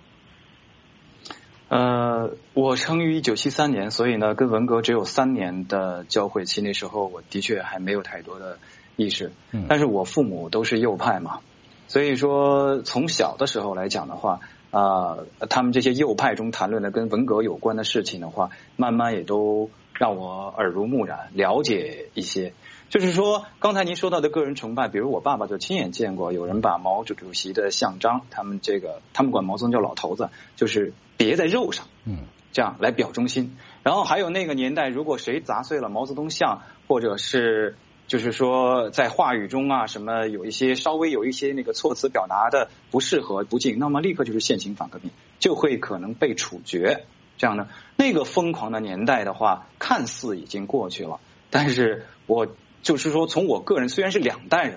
呃，我生于一九七三年，所以呢，跟文革只有三年的交汇期。那时候我的确还没有太多的意识，嗯，但是我父母都是右派嘛，所以说从小的时候来讲的话，啊、呃，他们这些右派中谈论的跟文革有关的事情的话，慢慢也都让我耳濡目染，了解一些。就是说，刚才您说到的个人崇拜，比如我爸爸就亲眼见过有人把毛主席的像章，他们这个他们管毛泽东叫老头子，就是别在肉上，嗯，这样来表忠心。然后还有那个年代，如果谁砸碎了毛泽东像，或者是就是说在话语中啊什么有一些稍微有一些那个措辞表达的不适合不敬，那么立刻就是现行反革命，就会可能被处决。这样呢，那个疯狂的年代的话，看似已经过去了，但是我就是说，从我个人虽然是两代人吧，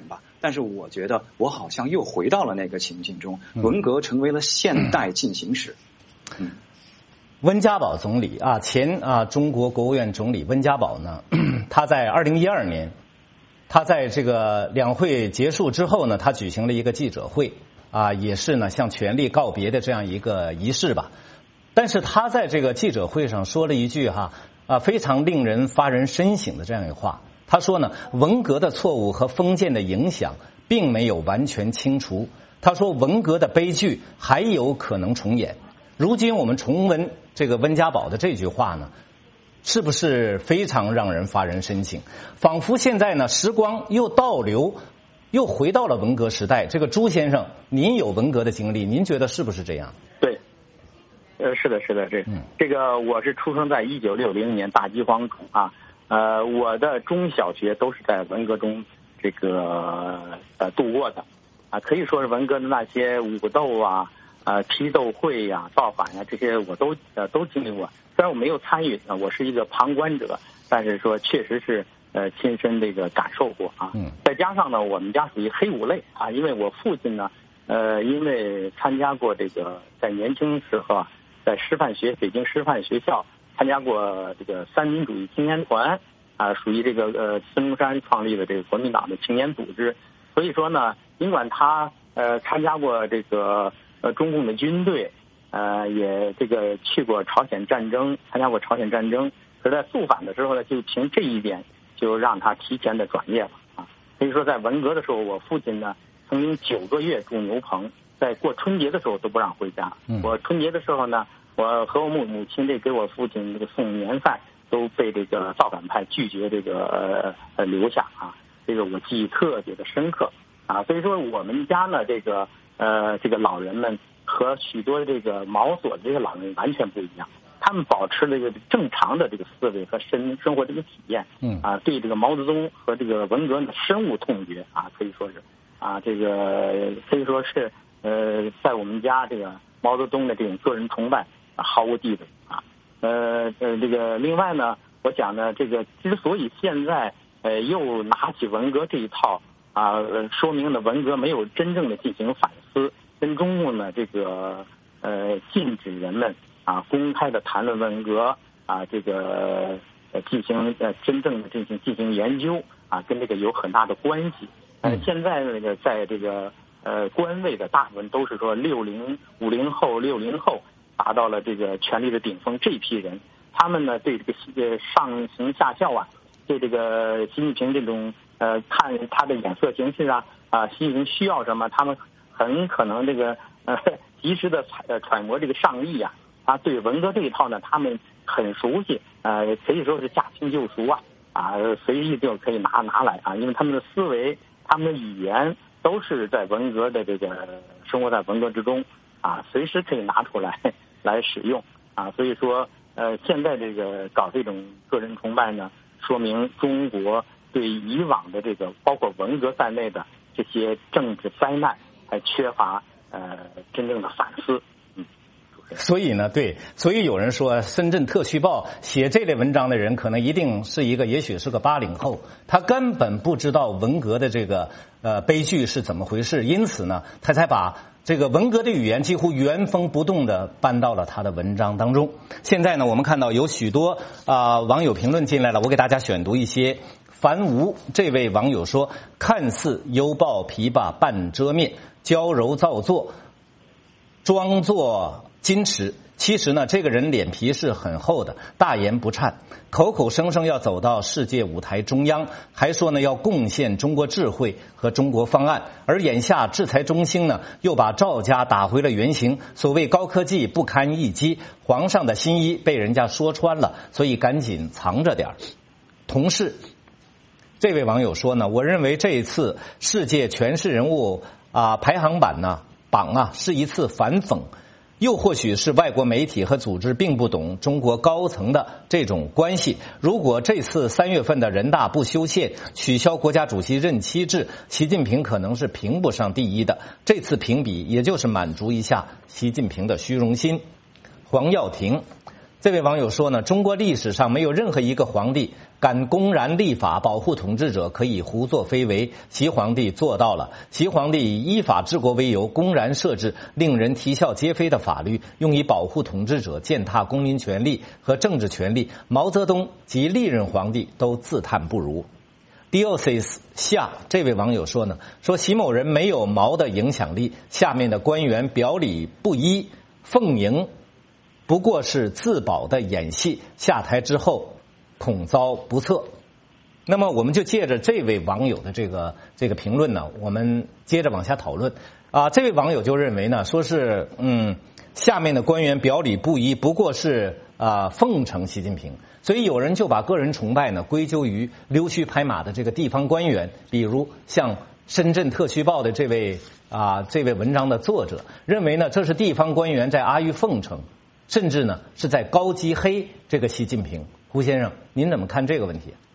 但是我觉得我好像又回到了那个情景中，文革成为了现代进行时。嗯， 温家宝总理啊，前啊中国国务院总理温家宝呢，他在二零一二年，他在这个两会结束之后呢，他举行了一个记者会啊，也是呢向权力告别的这样一个仪式吧。但是他在这个记者会上说了一句哈啊非常令人发人深省的这样一话。他说呢，文革的错误和封建的影响并没有完全清除。他说，文革的悲剧还有可能重演。如今我们重温这个温家宝的这句话呢，是不是非常让人发人深省？仿佛现在呢，时光又倒流，又回到了文革时代。这个朱先生，您有文革的经历，您觉得是不是这样？ 对，呃，是的，是的，这、嗯、这个我是出生在一九六零年大饥荒中啊。呃，我的中小学都是在文革中这个呃度过的，啊，可以说是文革的那些武斗啊、呃批斗会呀、啊、造反呀、啊、这些我都呃都经历过。虽然我没有参与，我是一个旁观者，但是说确实是呃亲身这个感受过啊。嗯。再加上呢，我们家属于黑五类啊，因为我父亲呢，呃，因为参加过这个在年轻时候啊，在师范学北京师范学校。参加过这个三民主义青年团啊，属于这个呃孙中山创立的这个国民党的青年组织。所以说呢，尽管他呃参加过这个呃中共的军队，呃也这个去过朝鲜战争，参加过朝鲜战争，可是在肃反的时候呢，就凭这一点就让他提前的转业了啊。所以说在文革的时候，我父亲呢曾经九个月住牛棚，在过春节的时候都不让回家。我春节的时候呢。我和我母母亲这给我父亲这个送年饭都被这个造反派拒绝这个呃留下啊，这个我记忆特别的深刻啊。所以说我们家呢这个呃这个老人们和许多这个毛所的这些老人完全不一样，他们保持了一个正常的这个思维和生生活这个体验，嗯啊，对这个毛泽东和这个文革呢深恶痛绝啊，可以说是啊这个可以说是呃在我们家这个毛泽东的这种个人崇拜。毫无地位啊，呃呃，这个另外呢，我讲呢，这个之所以现在呃又拿起文革这一套啊，说明了文革没有真正的进行反思，跟中共呢这个呃禁止人们啊公开的谈论文革啊，这个呃进行呃真正的进行进行研究啊，跟这个有很大的关系。呃，现在那个在这个呃官位的大部分都是说六零五零后六零后。达到了这个权力的顶峰，这批人，他们呢对这个呃上行下效啊，对这个习近平这种呃看他的眼色行事啊啊，习近平需要什么，他们很可能这个呃及时的揣揣摩这个上意啊，啊对文革这一套呢，他们很熟悉，呃可以说是驾轻就熟啊啊，随意就可以拿拿来啊，因为他们的思维、他们的语言都是在文革的这个生活在文革之中啊，随时可以拿出来。来使用啊，所以说呃，现在这个搞这种个人崇拜呢，说明中国对以往的这个包括文革在内的这些政治灾难还缺乏呃真正的反思。嗯， 所以呢，对，所以有人说，深圳特区报写这类文章的人，可能一定是一个，也许是个八零后，他根本不知道文革的这个呃悲剧是怎么回事，因此呢，他才把。这个文革的语言几乎原封不动地搬到了他的文章当中。现在呢，我们看到有许多啊、呃、网友评论进来了，我给大家选读一些。樊吴这位网友说：“看似犹抱琵琶半遮面，娇柔造作，装作矜持。其实呢，这个人脸皮是很厚的，大言不惭，口口声声要走到世界舞台中央，还说呢要贡献中国智慧和中国方案，而眼下制裁中兴呢，又把赵家打回了原形。所谓高科技不堪一击，皇上的新衣被人家说穿了，所以赶紧藏着点儿。”同事这位网友说呢，我认为这一次世界权势人物啊排行榜呢榜啊是一次反讽。又或许是外国媒体和组织并不懂中国高层的这种关系。如果这次三月份的人大不修宪，取消国家主席任期制，习近平可能是评不上第一的。这次评比也就是满足一下习近平的虚荣心。黄耀庭这位网友说呢，中国历史上没有任何一个皇帝敢公然立法保护统治者可以胡作非为，习皇帝做到了。习皇帝以依法治国为由，公然设置令人啼笑皆非的法律，用以保护统治者，践踏公民权利和政治权利。毛泽东及历任皇帝都自叹不如。Diosis 夏这位网友说呢，说习某人没有毛的影响力，下面的官员表里不一，奉迎不过是自保的演戏，下台之后恐遭不测。那么我们就借着这位网友的这个这个评论呢，我们接着往下讨论啊。这位网友就认为呢，说是嗯，下面的官员表里不一，不过是啊奉承习近平，所以有人就把个人崇拜呢归咎于溜须拍马的这个地方官员，比如像深圳特区报的这位啊这位文章的作者认为呢，这是地方官员在阿谀奉承，甚至呢是在高级黑这个习近平。胡先生，您怎么看这个问题？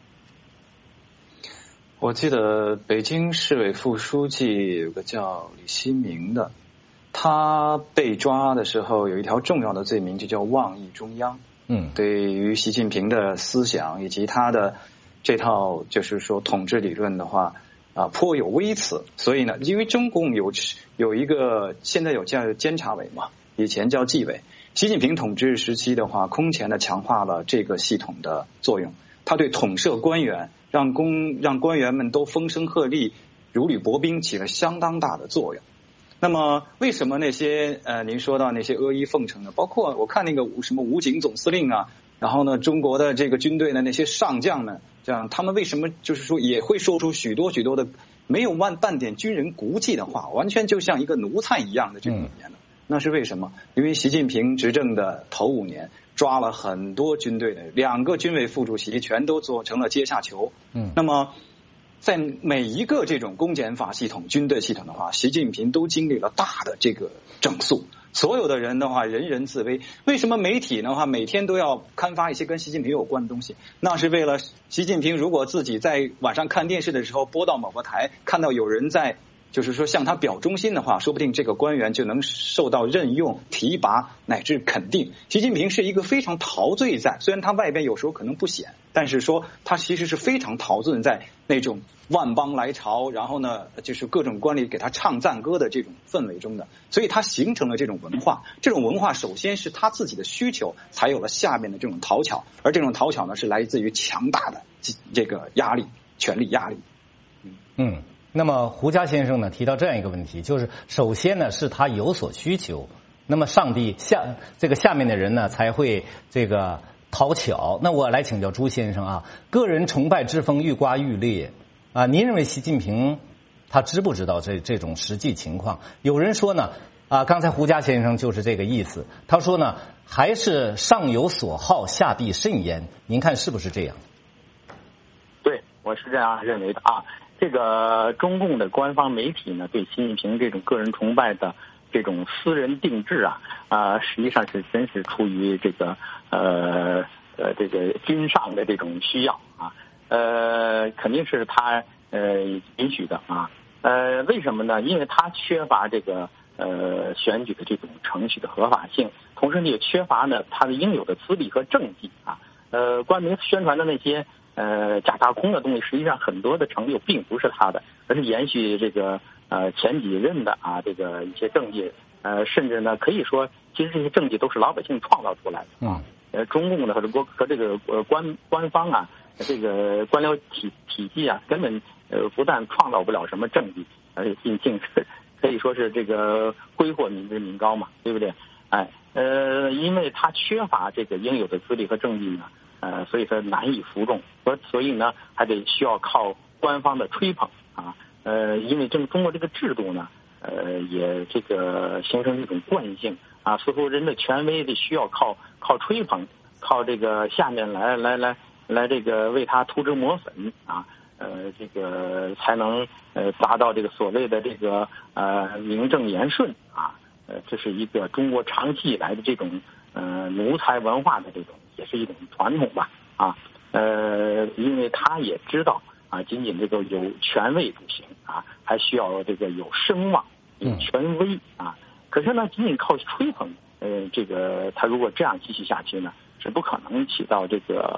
我记得北京市委副书记有个叫李希明的，他被抓的时候有一条重要的罪名，就叫妄议中央。嗯，对于习近平的思想以及他的这套就是说统治理论的话啊，颇有微词。所以呢，因为中共有有一个现在有叫监察委嘛，以前叫纪委。习近平统治时期的话，空前的强化了这个系统的作用。他对统摄官员，让公让官员们都风声鹤唳、如履薄冰，起了相当大的作用。那么，为什么那些呃，您说到那些阿谀奉承的，包括我看那个什么武警总司令啊，然后呢，中国的这个军队的那些上将们，这样他们为什么就是说也会说出许多许多的没有半半点军人骨气的话，完全就像一个奴才一样的这种语言呢？那是为什么？因为习近平执政的头五年，抓了很多军队的两个军委副主席，全都做成了阶下囚。嗯，那么在每一个这种公检法系统、军队系统的话，习近平都经历了大的这个整肃。所有的人的话，人人自危。为什么媒体的话每天都要刊发一些跟习近平有关的东西？那是为了习近平如果自己在晚上看电视的时候播到某个台，看到有人在就是说向他表忠心的话，说不定这个官员就能受到任用、提拔乃至肯定。习近平是一个非常陶醉在，虽然他外边有时候可能不显，但是说他其实是非常陶醉在那种万邦来朝，然后呢就是各种官吏给他唱赞歌的这种氛围中的，所以他形成了这种文化。这种文化首先是他自己的需求，才有了下面的这种讨巧，而这种讨巧呢是来自于强大的这个压力、权力压力。 嗯。嗯，那么胡佳先生呢提到这样一个问题，就是首先呢是他有所需求，那么上帝下这个下面的人呢才会这个讨巧。那我来请教朱先生啊，个人崇拜之风愈刮愈烈啊，您认为习近平他知不知道这这种实际情况？有人说呢啊，刚才胡佳先生就是这个意思，他说呢还是上有所好，下必甚焉。您看是不是这样？ 对，我是这样认为的啊。这个中共的官方媒体呢，对习近平这种个人崇拜的这种私人定制啊，啊、呃，实际上是真是出于这个呃呃这个君上的这种需要啊，呃，肯定是他呃允许的啊，呃，为什么呢？因为他缺乏这个呃选举的这种程序的合法性，同时呢也缺乏呢他的应有的资历和政绩啊，呃，官媒宣传的那些。呃，假大空的东西，实际上很多的成就并不是他的，而是延续这个呃前几任的啊这个一些政绩，呃，甚至呢可以说，其实这些政绩都是老百姓创造出来的啊。呃，中共的和国和这个呃官官方啊，这个官僚体体系啊，根本呃不但创造不了什么政绩，而且竟竟是可以说是这个挥霍民脂民膏嘛，对不对？哎，呃，因为他缺乏这个应有的资历和政绩呢。呃，所以说难以服众，所所以呢，还得需要靠官方的吹捧啊。呃，因为正中国这个制度呢，呃，也这个形成一种惯性啊，似乎人的权威得需要靠靠吹捧，靠这个下面来来来来这个为他涂脂抹粉啊，呃，这个才能呃达到这个所谓的这个呃名正言顺啊。呃，这是一个中国长期以来的这种呃奴才文化的这种。也是一种传统吧，啊，呃，因为他也知道啊，仅仅这个有权位不行啊，还需要这个有声望、有权威啊。可是呢，仅仅靠吹捧，呃，这个他如果这样继续下去呢，是不可能起到这个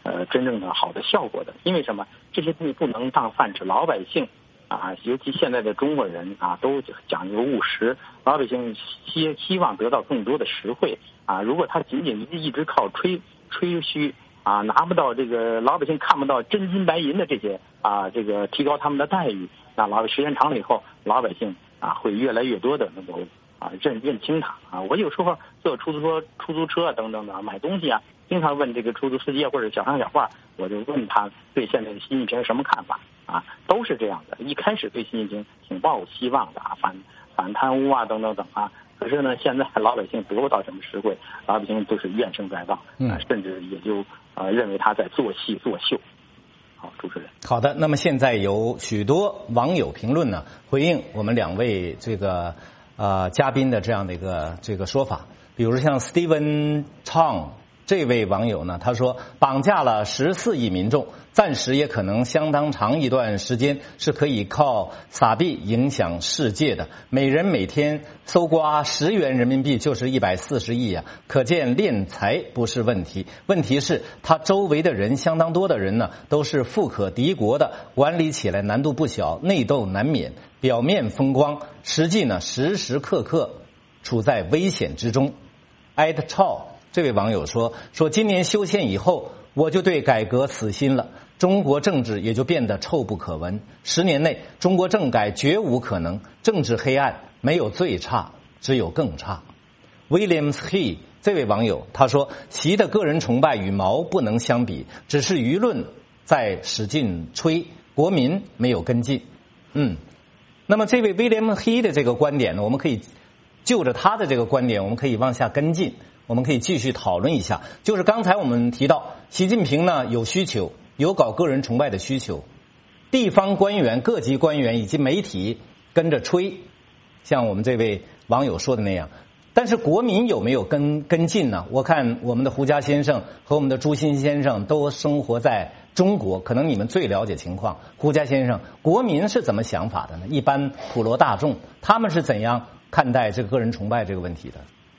呃真正的好的效果的。因为什么？这些东西不能当饭吃，老百姓啊，尤其现在的中国人啊，都讲究务实，老百姓希希望得到更多的实惠啊。如果他仅仅一直靠吹吹嘘啊，拿不到这个老百姓看不到真金白银的这些啊，这个提高他们的待遇，那老百时间长了以后，老百姓啊会越来越多的那个啊认认清他啊。我有时候坐出租车、出租车等等的买东西啊，经常问这个出租司机或者小商小贩，我就问他对现在的习近平什么看法啊，都是这样的。一开始对习近平挺抱有希望的啊，反反贪污啊等等等啊。可是呢，现在老百姓得不到什么实惠，老百姓都是怨声载道，嗯、呃，甚至也就呃认为他在做戏作秀。好，主持人。 好的，那么现在有许多网友评论呢，回应我们两位这个呃嘉宾的这样的一个这个说法，比如像 Steven Chang。这位网友呢，他说绑架了十四亿民众，暂时也可能相当长一段时间是可以靠撒币影响世界的。每人每天搜刮十元人民币就是一百四十亿啊，可见敛财不是问题。问题是他周围的人相当多的人呢，都是富可敌国的，管理起来难度不小，内斗难免，表面风光，实际呢时时刻刻处在危险之中。艾德超。这位网友说说今年修宪以后，我就对改革死心了，中国政治也就变得臭不可闻。十年内，中国政改绝无可能，政治黑暗没有最差，只有更差。Williams He 这位网友他说，习的个人崇拜与毛不能相比，只是舆论在使劲吹，国民没有跟进。嗯，那么这位 William He 的这个观点呢，我们可以就着他的这个观点，我们可以往下跟进。我们可以继续讨论一下，就是刚才我们提到，习近平呢有需求，有搞个人崇拜的需求，地方官员、各级官员以及媒体跟着吹，像我们这位网友说的那样。但是国民有没有跟跟进呢？我看我们的胡佳先生和我们的朱鑫先生都生活在中国，可能你们最了解情况。胡佳先生，国民是怎么想法的呢？一般普罗大众他们是怎样看待这个个人崇拜这个问题的？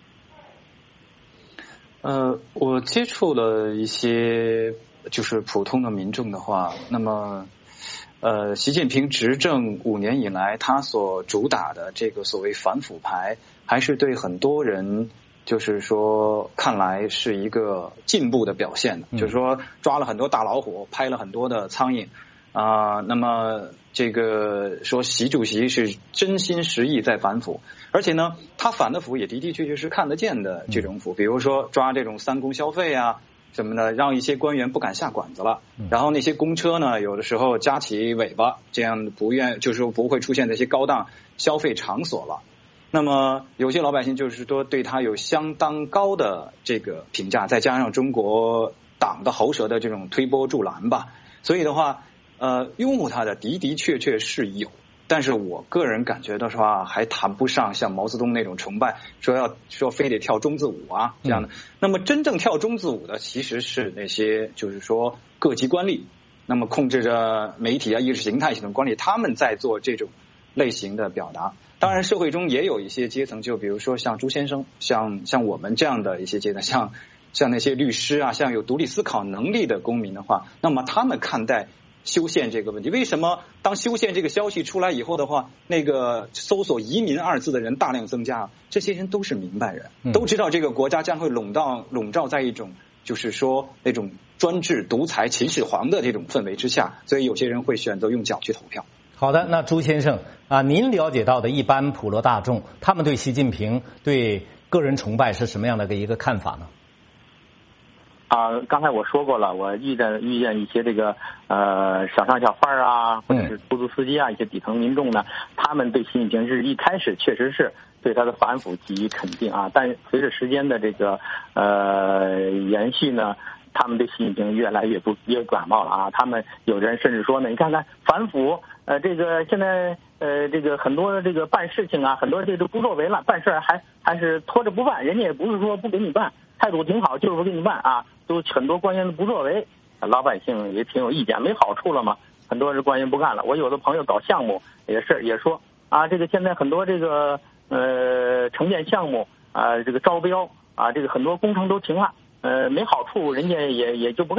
呃，我接触了一些就是普通的民众的话，那么呃，习近平执政五年以来，他所主打的这个所谓反腐牌，还是对很多人就是说看来是一个进步的表现的，嗯、就是说抓了很多大老虎，拍了很多的苍蝇啊、呃，那么这个说习主席是真心实意在反腐。而且呢，他反的腐也的的确确是看得见的这种腐，比如说抓这种三公消费啊什么的，让一些官员不敢下馆子了。然后那些公车呢，有的时候夹起尾巴，这样不愿就是不会出现那些高档消费场所了。那么有些老百姓就是说对他有相当高的这个评价，再加上中国党的喉舌的这种推波助澜吧，所以的话，呃，拥护他的的的确确是有。但是我个人感觉的话，还谈不上像毛泽东那种崇拜，说要说非得跳中字舞啊这样的。嗯、那么真正跳中字舞的，其实是那些就是说各级官吏，那么控制着媒体啊、意识形态系统官吏，他们在做这种类型的表达。当然，社会中也有一些阶层，就比如说像朱先生，像像我们这样的一些阶层，像像那些律师啊，像有独立思考能力的公民的话，那么他们看待修宪这个问题，为什么当修宪这个消息出来以后的话，那个搜索移民二字的人大量增加？这些人都是明白人，都知道这个国家将会笼罩笼罩在一种就是说那种专制独裁秦始皇的这种氛围之下，所以有些人会选择用脚去投票。 好的，那朱先生啊，您了解到的一般普罗大众，他们对习近平对个人崇拜是什么样的一个看法呢？ 啊、呃，刚才我说过了，我遇见遇见一些这个呃小商小贩啊，或者是出租司机啊，一些底层民众呢，他们对习近平是一开始确实是对他的反腐给予肯定啊，但随着时间的这个呃延续呢，他们对习近平越来越不越感冒了啊。他们有人甚至说呢，你看看反腐，呃，这个现在呃这个很多这个办事情啊，很多这个不作为了，办事还还是拖着不办，人家也不是说不给你办，态度挺好，就是不给你办啊。都很多官员的不作为，老百姓也挺有意见，没好处了嘛。很多人官员不干了。我有的朋友搞项目也是也说啊，这个现在很多这个呃承建项目啊，这个招标啊，这个很多工程都停了，呃没好处，人家也也就不干了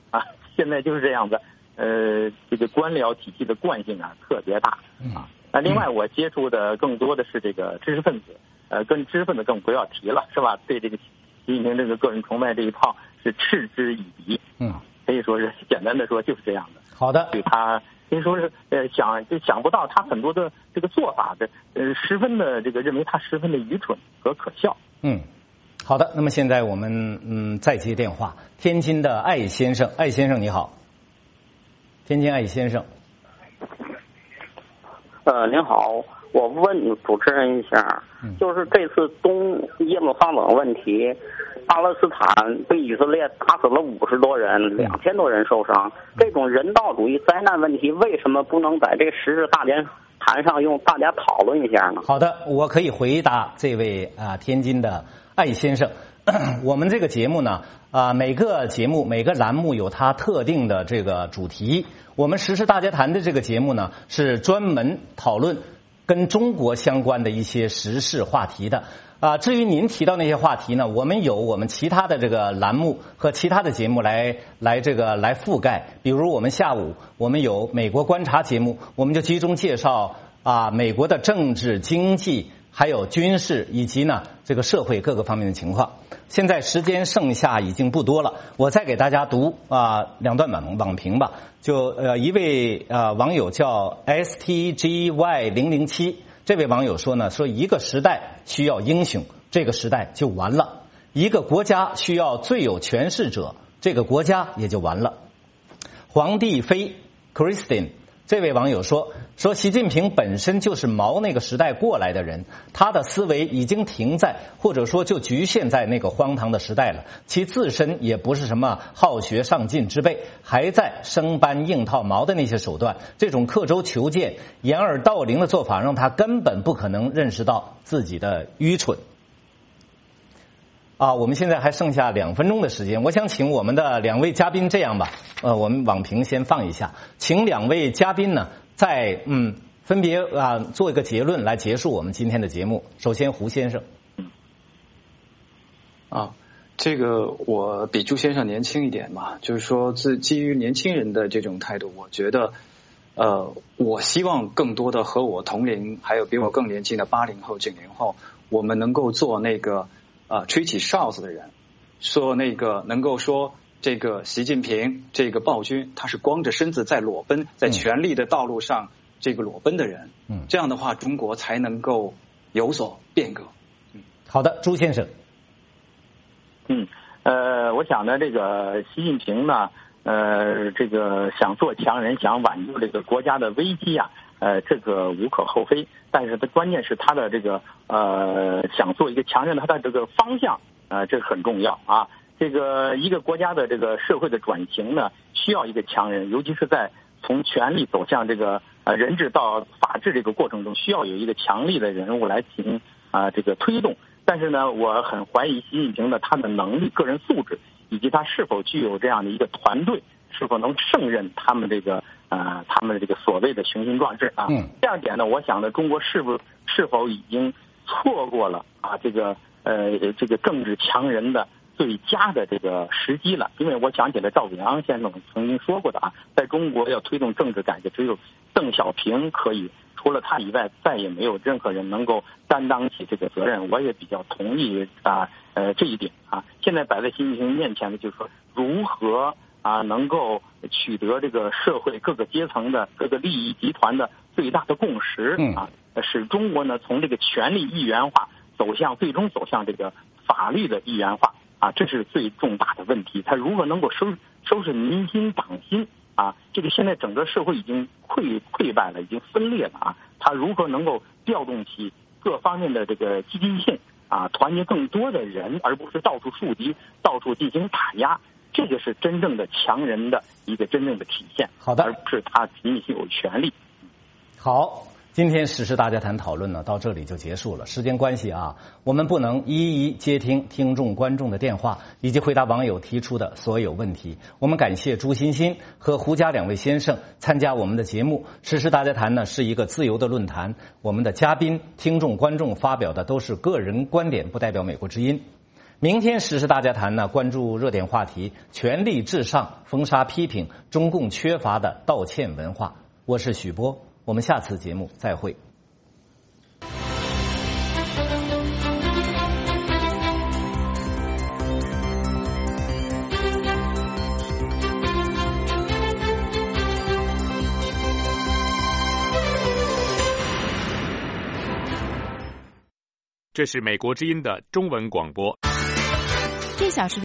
啊，现在就是这样子。呃，这个官僚体系的惯性啊特别大啊。那另外，我接触的更多的是这个知识分子，呃，跟知识分子更不要提了，是吧？对这个习近平这个个人崇拜这一套是嗤之以鼻。嗯，可以说是简单的说就是这样的。 好的， 对他可以说是呃想就想不到他很多的这个做法的呃十分的这个认为他十分的愚蠢和可笑。 嗯，好的。那么现在我们嗯再接电话，天津的艾先生，艾先生你好。天津艾先生， 呃，您好，我问主持人一下，就是这次东耶路撒冷问题，巴勒斯坦被以色列打死了五十多人，两千多人受伤，这种人道主义灾难问题，为什么不能在这个十日大连谈上用大家讨论一下呢？ 好的，我可以回答这位啊、呃、天津的艾先生。我们这个节目呢，啊、呃，每个节目每个栏目有它特定的这个主题。我们时事大家谈的这个节目呢，是专门讨论跟中国相关的一些时事话题的。啊、呃，至于您提到那些话题呢，我们有我们其他的这个栏目和其他的节目来来这个来覆盖。比如我们下午我们有美国观察节目，我们就集中介绍啊、呃、美国的政治、经济。还有军事以及呢这个社会各个方面的情况。现在时间剩下已经不多了，我再给大家读啊、呃、两段网网评吧。就呃一位呃网友叫 S T G Y 零零七，这位网友说呢，说一个时代需要英雄，这个时代就完了；一个国家需要最有权势者，这个国家也就完了。皇帝妃 Christine。这位网友说说习近平本身就是毛那个时代过来的人，他的思维已经停在或者说就局限在那个荒唐的时代了，其自身也不是什么好学上进之辈，还在生搬硬套毛的那些手段，这种刻舟求剑掩耳盗铃的做法让他根本不可能认识到自己的愚蠢。啊，我们现在还剩下两分钟的时间，我想请我们的两位嘉宾这样吧，呃，我们网评先放一下，请两位嘉宾呢，再嗯分别啊做一个结论来结束我们今天的节目。首先，胡先生。 啊，这个我比朱先生年轻一点嘛，就是说，自基于年轻人的这种态度，我觉得，呃，我希望更多的和我同龄，还有比我更年轻的八零后、九零后，我们能够做那个。啊，吹起哨子的人，说那个能够说这个习近平这个暴君，他是光着身子在裸奔，在权力的道路上这个裸奔的人，嗯，这样的话，中国才能够有所变革。 嗯，好的，朱先生。 嗯，呃，我想呢，这个习近平呢，呃，这个想做强人，想挽救这个国家的危机啊。呃，这个无可厚非，但是它关键是他的这个呃想做一个强人，他的这个方向呃这个很重要啊。这个一个国家的这个社会的转型呢，需要一个强人，尤其是在从权力走向这个呃人治到法治这个过程中，需要有一个强力的人物来进行啊、呃、这个推动。但是呢，我很怀疑习近平的他的能力、个人素质，以及他是否具有这样的一个团队，是否能胜任他们这个。呃，他们的这个所谓的雄心壮志啊，嗯，第二点呢，我想呢，中国是不是否已经错过了啊这个呃这个政治强人的最佳的这个时机了？因为我想起了赵子阳先生曾经说过的啊，在中国要推动政治改革，只有邓小平可以，除了他以外，再也没有任何人能够担当起这个责任。我也比较同意啊呃这一点啊。现在摆在习近平面前的就是说如何。啊，能够取得这个社会各个阶层的各个利益集团的最大的共识啊，使中国呢从这个权力一元化走向最终走向这个法律的一元化啊，这是最重大的问题。它如何能够收收拾民心党心啊？这个现在整个社会已经溃溃败了，已经分裂了啊，它如何能够调动起各方面的这个积极性啊，团结更多的人，而不是到处树敌，到处进行打压。这个是真正的强人的一个真正的体现， 好的， 而不是他仅仅有权利。 好，今天时事大家谈讨论呢，到这里就结束了。时间关系啊，我们不能一一接听听众观众的电话，以及回答网友提出的所有问题。我们感谢朱欣欣和胡佳两位先生参加我们的节目。时事大家谈呢是一个自由的论坛，我们的嘉宾、听众、观众发表的都是个人观点，不代表美国之音。 明天时事大家谈呢，关注热点话题，权力至上，封杀批评中共缺乏的道歉文化。我是许波，我们下次节目再会。 这是美国之音的中文广播。 这小时